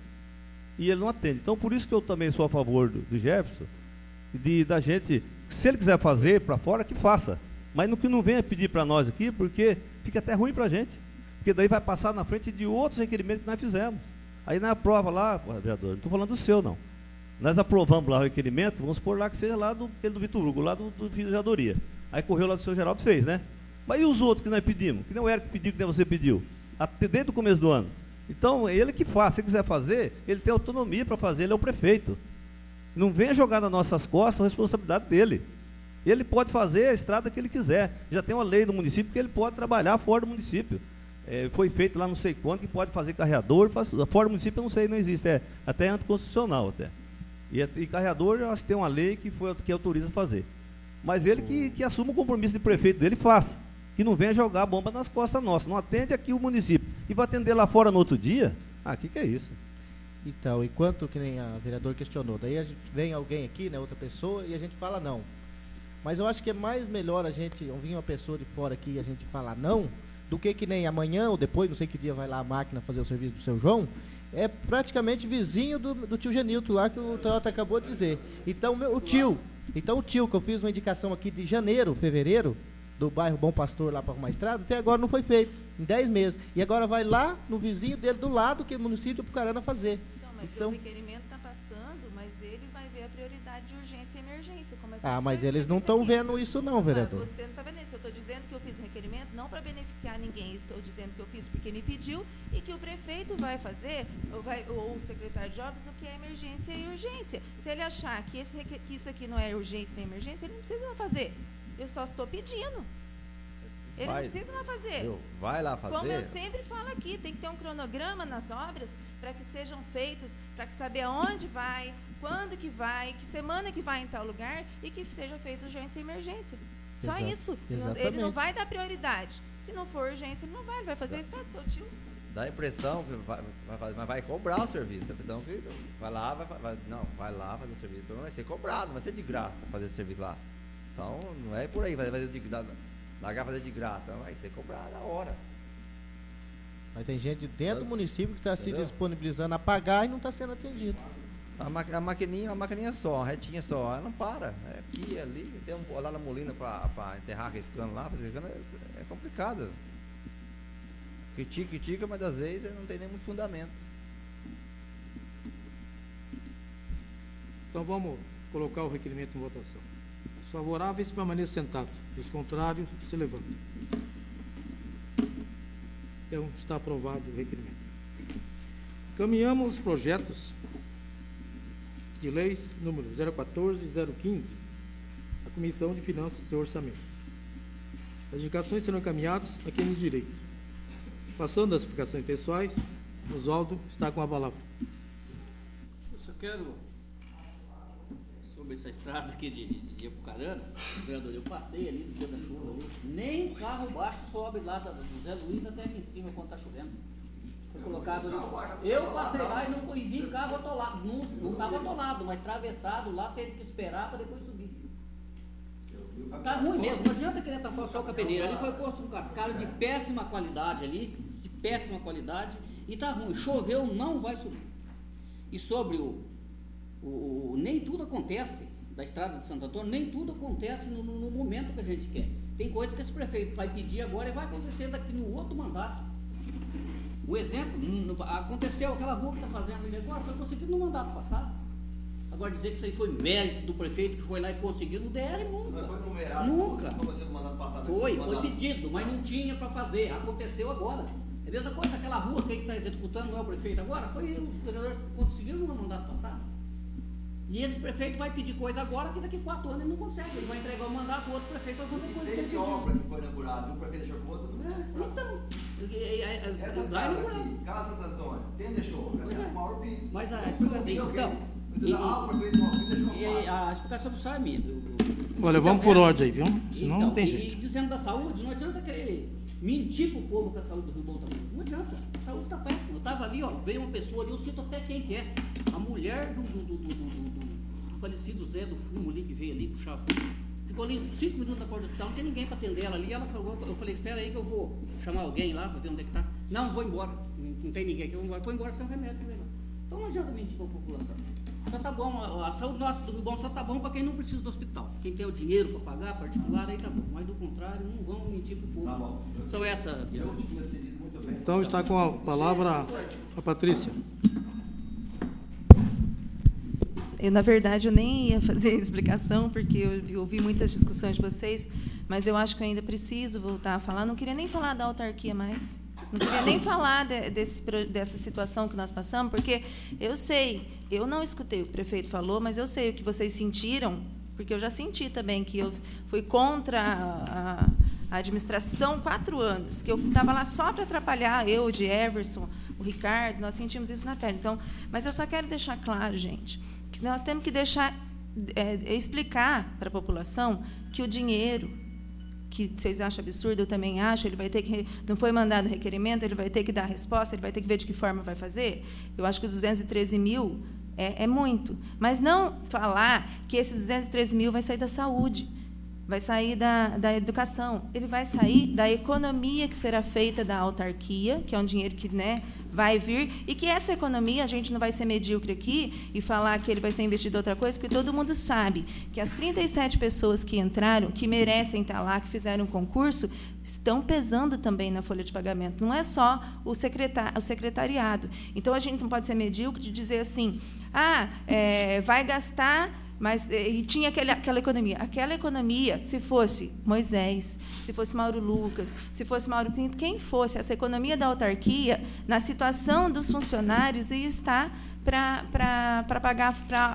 E ele não atende. Então, por isso que eu também sou a favor do, do Jefferson, de, da gente, se ele quiser fazer para fora, que faça. Mas no que não venha pedir para nós aqui, porque fica até ruim para a gente. Porque daí vai passar na frente de outros requerimentos que nós fizemos. Aí na prova lá, vereador, não estou falando do seu, não. Nós aprovamos lá o requerimento, vamos supor lá que seja lá do, do Vitor Hugo, lá do, do Vereadoria. Aí correu lá do seu Geraldo, fez, né? Mas e os outros que nós pedimos? Que nem o Eric pediu, que nem você pediu? Até desde o começo do ano. Então, é ele que faz. Se ele quiser fazer, ele tem autonomia para fazer, ele é o prefeito. Não venha jogar nas nossas costas a responsabilidade dele. Ele pode fazer a estrada que ele quiser. Já tem uma lei do município que ele pode trabalhar fora do município. É, foi feito lá não sei quanto, que pode fazer carreador, faz, fora do município eu não sei, não existe. É até anticonstitucional até. E, e carreador, eu acho que tem uma lei que, foi, que autoriza a fazer. Mas ele que, que assuma o compromisso de prefeito dele, faça. Que não venha jogar a bomba nas costas nossas. Não atende aqui o município. E vai atender lá fora no outro dia? Ah, o que, que é isso? Então, enquanto que nem a vereadora questionou, daí a gente, vem alguém aqui, né, outra pessoa, e a gente fala não. Mas eu acho que é mais melhor a gente, vir uma pessoa de fora aqui e a gente falar não, do que que nem amanhã ou depois, não sei que dia vai lá a máquina fazer o serviço do seu João, é praticamente vizinho do, do tio Genilton lá, que o Toyota acabou de dizer. Então, meu, o tio, então o tio, que eu fiz uma indicação aqui de janeiro, fevereiro, do bairro Bom Pastor lá para arrumar a estrada, até agora não foi feito, em dez meses. E agora vai lá no vizinho dele do lado, que é o município de Apucarana, fazer. Então, mas então, o requerimento está passando, mas ele vai ver a prioridade de urgência e emergência. Como ah, mas eles não estão vendo isso não, vereador. Você não está vendo isso. Eu estou dizendo que eu fiz um requerimento não para beneficiar ninguém. Estou dizendo que eu fiz porque me pediu e que o prefeito vai fazer, ou, vai, ou o secretário de obras, o que é emergência e urgência. Se ele achar que, esse, que isso aqui não é urgência nem emergência, ele não precisa fazer. Eu só estou pedindo. Ele vai, não precisa lá fazer. Eu, vai lá fazer. Como eu sempre falo aqui, tem que ter um cronograma nas obras para que sejam feitos, para que saber aonde vai, quando que vai, que semana que vai em tal lugar e que seja feito urgência e emergência. Só Exato. isso. Exatamente. Ele não vai dar prioridade. Se não for urgência, ele não vai. Ele vai fazer a estrada do seu tio. Dá a impressão que vai, vai, mas vai cobrar o serviço. Dá a impressão que vai lá, vai, vai, não, vai lá fazer o serviço. Não vai ser cobrado, não vai ser de graça fazer o serviço lá. Então, não é por aí, vai fazer de graça. Largar fazer de graça, não vai ser cobrado na hora. Mas tem gente dentro do município que está se disponibilizando a pagar e não está sendo atendido. A, ma a maquininha, a maquininha só, a retinha só, ela não para. É aqui, ali, tem um lá na Molina para enterrar aquele cano lá, fazer cano é, é complicado. Critica, critica, mas às vezes não tem nem muito fundamento. Então vamos colocar o requerimento em votação. Os favoráveis permaneçam sentados, os contrários se levantam. Então está aprovado o requerimento. Caminhamos os projetos de leis número zero quatorze e zero quinze à Comissão de Finanças e Orçamento. As indicações serão encaminhadas a quem de direito. Passando às explicações pessoais, Oswaldo está com a palavra. Eu só quero, sobre sobre essa estrada aqui de, de, de Apucarana, vereador, eu passei ali no dia da chuva ali, nem carro baixo sobe lá da, do Zé Luiz até aqui em cima quando está chovendo. Foi colocado ali. Eu passei lá e não e vi carro atolado. Não estava atolado, mas atravessado lá, teve que esperar para depois subir. Tá ruim mesmo, não adianta querer tapar só o capeneiro. Ali foi posto um cascalho de péssima qualidade ali, de péssima qualidade, e tá ruim. Choveu, não vai subir. E sobre o, o, o nem tudo acontece da estrada de Santo Antônio, nem tudo acontece no, no momento que a gente quer. Tem coisa que esse prefeito vai pedir agora e vai acontecer daqui no outro mandato. O exemplo, aconteceu aquela rua que está fazendo ali agora, foi conseguido no mandato passado. Agora dizer que isso aí foi mérito do prefeito que foi lá e conseguiu no D R, nunca. Foi numerado, nunca. Como você no mandato passado, foi, no foi mandato. pedido, mas não tinha para fazer. Aconteceu agora. É a mesma coisa, aquela rua que a gente está executando, não é o prefeito agora, foi os vereadores que conseguiram no mandato passado. E esse prefeito vai pedir coisa agora que daqui a quatro anos ele não consegue. Ele vai entregar o mandato, o outro prefeito vai fazer coisa que ele Desde pediu. obra que foi inaugurada, o prefeito deixou conta do É, então, essa casa aqui, Casa Santo Antônio, quem deixou? Pois é. É o maior pedido. Mas a explicação, então, e, Ah, o prefeito deixou e, e a explicação não sai minha. Olha, vamos por ordem aí, viu? Senão então, não tem e, jeito. E dizendo da saúde, não adianta querer mentir pro povo que a saúde do Rio Bom está ruim. Não adianta, a saúde está péssima. Eu estava ali, ó, veio uma pessoa ali, eu cito até quem que é. A mulher do, do, do, do, do, do, do falecido Zé do Fumo ali, que veio ali puxar fumo. Ficou ali cinco minutos na porta do hospital, não tinha ninguém para atender ela ali. Ela falou, eu falei, espera aí que eu vou chamar alguém lá para ver onde é que está. Não, vou embora, não, não tem ninguém aqui, eu vou embora. Foi embora sem remédio que veio lá. Então não adianta mentir para a população. Só tá bom, a, a saúde nossa do Rio Bom só tá bom para quem não precisa do hospital. Quem tem o dinheiro para pagar, particular, aí tá bom. Mas do contrário, não vamos mentir para o povo. Tá bom. Só essa. Eu tinha entendido muito bem. Então está com a palavra a Patrícia. Eu, na verdade, eu nem ia fazer explicação, porque eu ouvi muitas discussões de vocês, mas eu acho que eu ainda preciso voltar a falar. Não queria nem falar da autarquia mais. Não queria nem falar de, desse, dessa situação que nós passamos, porque eu sei, eu não escutei o que o prefeito falou, mas eu sei o que vocês sentiram, porque eu já senti também que eu fui contra a, a administração quatro anos, que eu estava lá só para atrapalhar, eu, o de Everson, o Ricardo, nós sentimos isso na pele. Então, mas eu só quero deixar claro, gente, que nós temos que deixar é, explicar para a população que o dinheiro, que vocês acham absurdo, eu também acho, ele vai ter que, não foi mandado requerimento, ele vai ter que dar a resposta, ele vai ter que ver de que forma vai fazer. Eu acho que os duzentos e treze mil é, é muito, mas não falar que esses duzentos e treze mil vai sair da saúde, vai sair da, da educação, ele vai sair da economia que será feita da autarquia, que é um dinheiro que, né, vai vir, e que essa economia, a gente não vai ser medíocre aqui e falar que ele vai ser investido em outra coisa, porque todo mundo sabe que as trinta e sete pessoas que entraram, que merecem estar lá, que fizeram um concurso, estão pesando também na folha de pagamento. Não é só o, secretar, o secretariado. Então, a gente não pode ser medíocre de dizer assim, ah, é, vai gastar... Mas e tinha aquele, aquela economia. Aquela economia, se fosse Moisés, se fosse Mauro Lucas, se fosse Mauro Pinto, quem fosse, essa economia da autarquia, na situação dos funcionários, ia estar para pagar,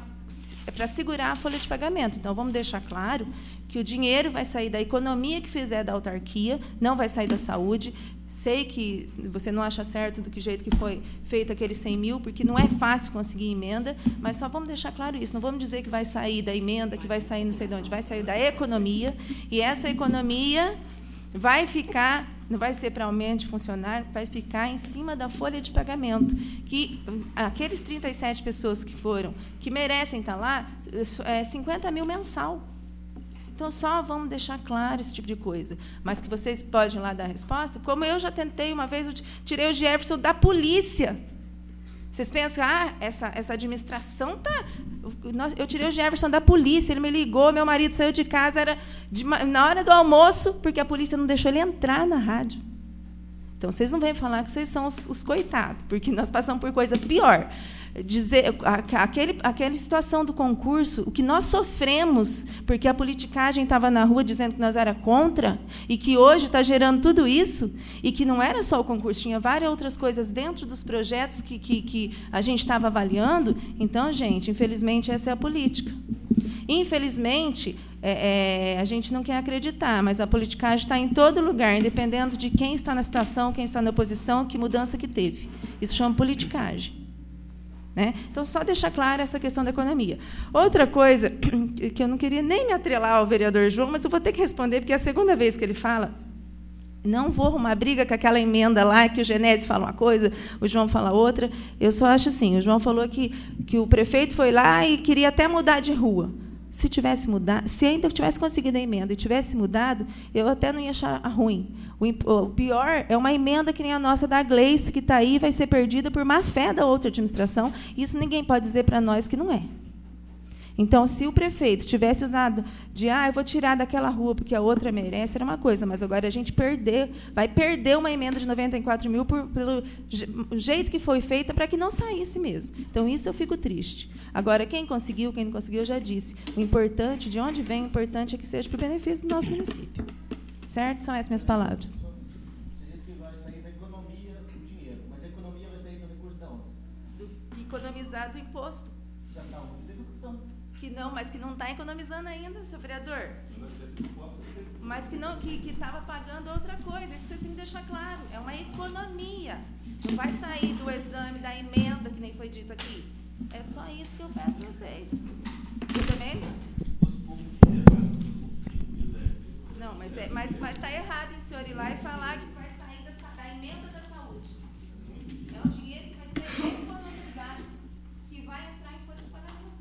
para segurar a folha de pagamento. Então, vamos deixar claro que o dinheiro vai sair da economia que fizer da autarquia, não vai sair da saúde. Sei que você não acha certo do que jeito que foi feito aqueles cem mil, porque não é fácil conseguir emenda, mas só vamos deixar claro isso. Não vamos dizer que vai sair da emenda, que vai sair não sei de onde, vai sair da economia, e essa economia vai ficar, não vai ser para aumento de funcionário, vai ficar em cima da folha de pagamento, que aqueles trinta e sete pessoas que foram, que merecem estar lá, é cinquenta mil mensal. Então, só vamos deixar claro esse tipo de coisa. Mas que vocês podem lá dar a resposta, como eu já tentei uma vez, eu tirei o Jefferson da polícia. Vocês pensam, ah, essa, essa administração está... Eu tirei o Jefferson da polícia, ele me ligou, meu marido saiu de casa, era de, na hora do almoço, porque a polícia não deixou ele entrar na rádio. Então, vocês não vêm falar que vocês são os, os coitados, porque nós passamos por coisa pior. Dizer, aquele, aquela situação do concurso, o que nós sofremos, porque a politicagem estava na rua dizendo que nós era contra, e que hoje está gerando tudo isso, e que não era só o concurso, tinha várias outras coisas dentro dos projetos que, que, que a gente estava avaliando. Então, gente, infelizmente, essa é a política. Infelizmente, é, é, a gente não quer acreditar, mas a politicagem está em todo lugar, independente de quem está na situação, quem está na oposição, que mudança que teve. Isso chama politicagem. Né? Então, só deixar clara essa questão da economia. Outra coisa, que eu não queria nem me atrelar ao vereador João, mas eu vou ter que responder, porque é a segunda vez que ele fala. Não vou arrumar briga com aquela emenda lá, que o Genésio fala uma coisa, o João fala outra. Eu só acho assim, o João falou que, que o prefeito foi lá e queria até mudar de rua. Se tivesse mudado, se ainda tivesse conseguido a emenda e tivesse mudado, eu até não ia achar ruim. O, o pior é uma emenda que nem a nossa da Gleice, que está aí, vai ser perdida por má fé da outra administração. Isso ninguém pode dizer para nós que não é. Então, se o prefeito tivesse usado de, ah, eu vou tirar daquela rua porque a outra merece, era uma coisa, mas agora a gente perder, vai perder uma emenda de noventa e quatro mil por, pelo jeito que foi feita para que não saísse mesmo. Então, isso eu fico triste. Agora, quem conseguiu, quem não conseguiu, eu já disse. O importante, de onde vem, o importante é que seja para o benefício do nosso município. Certo? São essas minhas palavras. Você disse que vai sair da economia o dinheiro, mas a economia vai sair do recurso da onde? Do, economizar do imposto. Da saúde e da educação. Que não, mas que não está economizando ainda, seu vereador. Mas que não, que estava pagando outra coisa. Isso vocês têm que deixar claro. É uma economia. Não vai sair do exame, da emenda, que nem foi dito aqui. É só isso que eu peço para vocês. Você também? Não, mas está mas, mas tá errado o senhor ir lá e falar que vai sair da, da emenda da saúde. É um dinheiro que vai ser economizado, que vai entrar em folha de pagamento.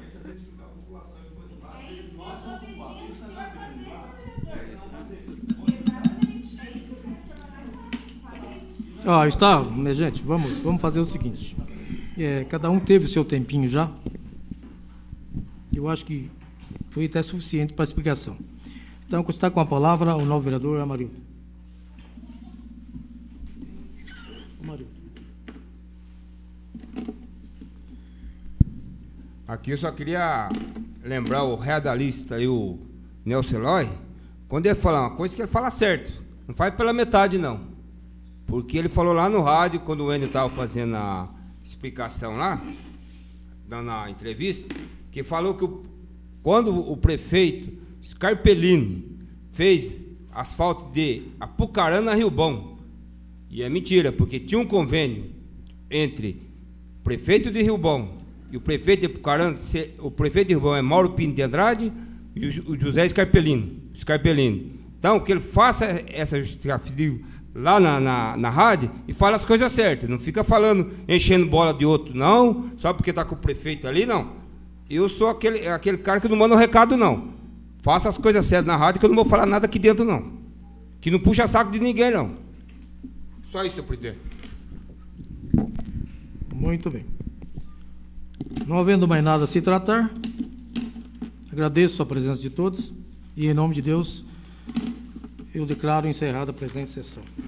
É isso que eu estou pedindo o senhor fazer, vereador. Exatamente. É isso que eu quero que o senhor faça isso. Ah, está, minha gente, vamos, vamos fazer o seguinte. É, cada um teve o seu tempinho já. Eu acho que foi até suficiente para a explicação. Então, está com a palavra o novo vereador Amarildo. Amarildo. Aqui eu só queria lembrar o radialista e o Nelson Eloy, quando ele falar uma coisa, que ele fala certo. Não faz pela metade, não. Porque ele falou lá no rádio, quando o Enio estava fazendo a explicação lá, dando a entrevista, que falou que o, quando o prefeito Scarpellino fez asfalto de Apucarana a Rio Bom, e é mentira, porque tinha um convênio entre o prefeito de Rio Bom e o prefeito de Apucarana, o prefeito de Rio Bom é Mauro Pinto de Andrade e o José Scarpellino, Scarpellino. Então, que ele faça essa justificativa lá na, na, na rádio e fala as coisas certas, não fica falando, enchendo bola de outro, não, só porque está com o prefeito ali, não. Eu sou aquele, aquele cara que não manda um recado, não. Faça as coisas certas na rádio, que eu não vou falar nada aqui dentro, não. Que não puxa saco de ninguém, não. Só isso, senhor presidente. Muito bem. Não havendo mais nada a se tratar, agradeço a presença de todos e, em nome de Deus, eu declaro encerrada a presente sessão.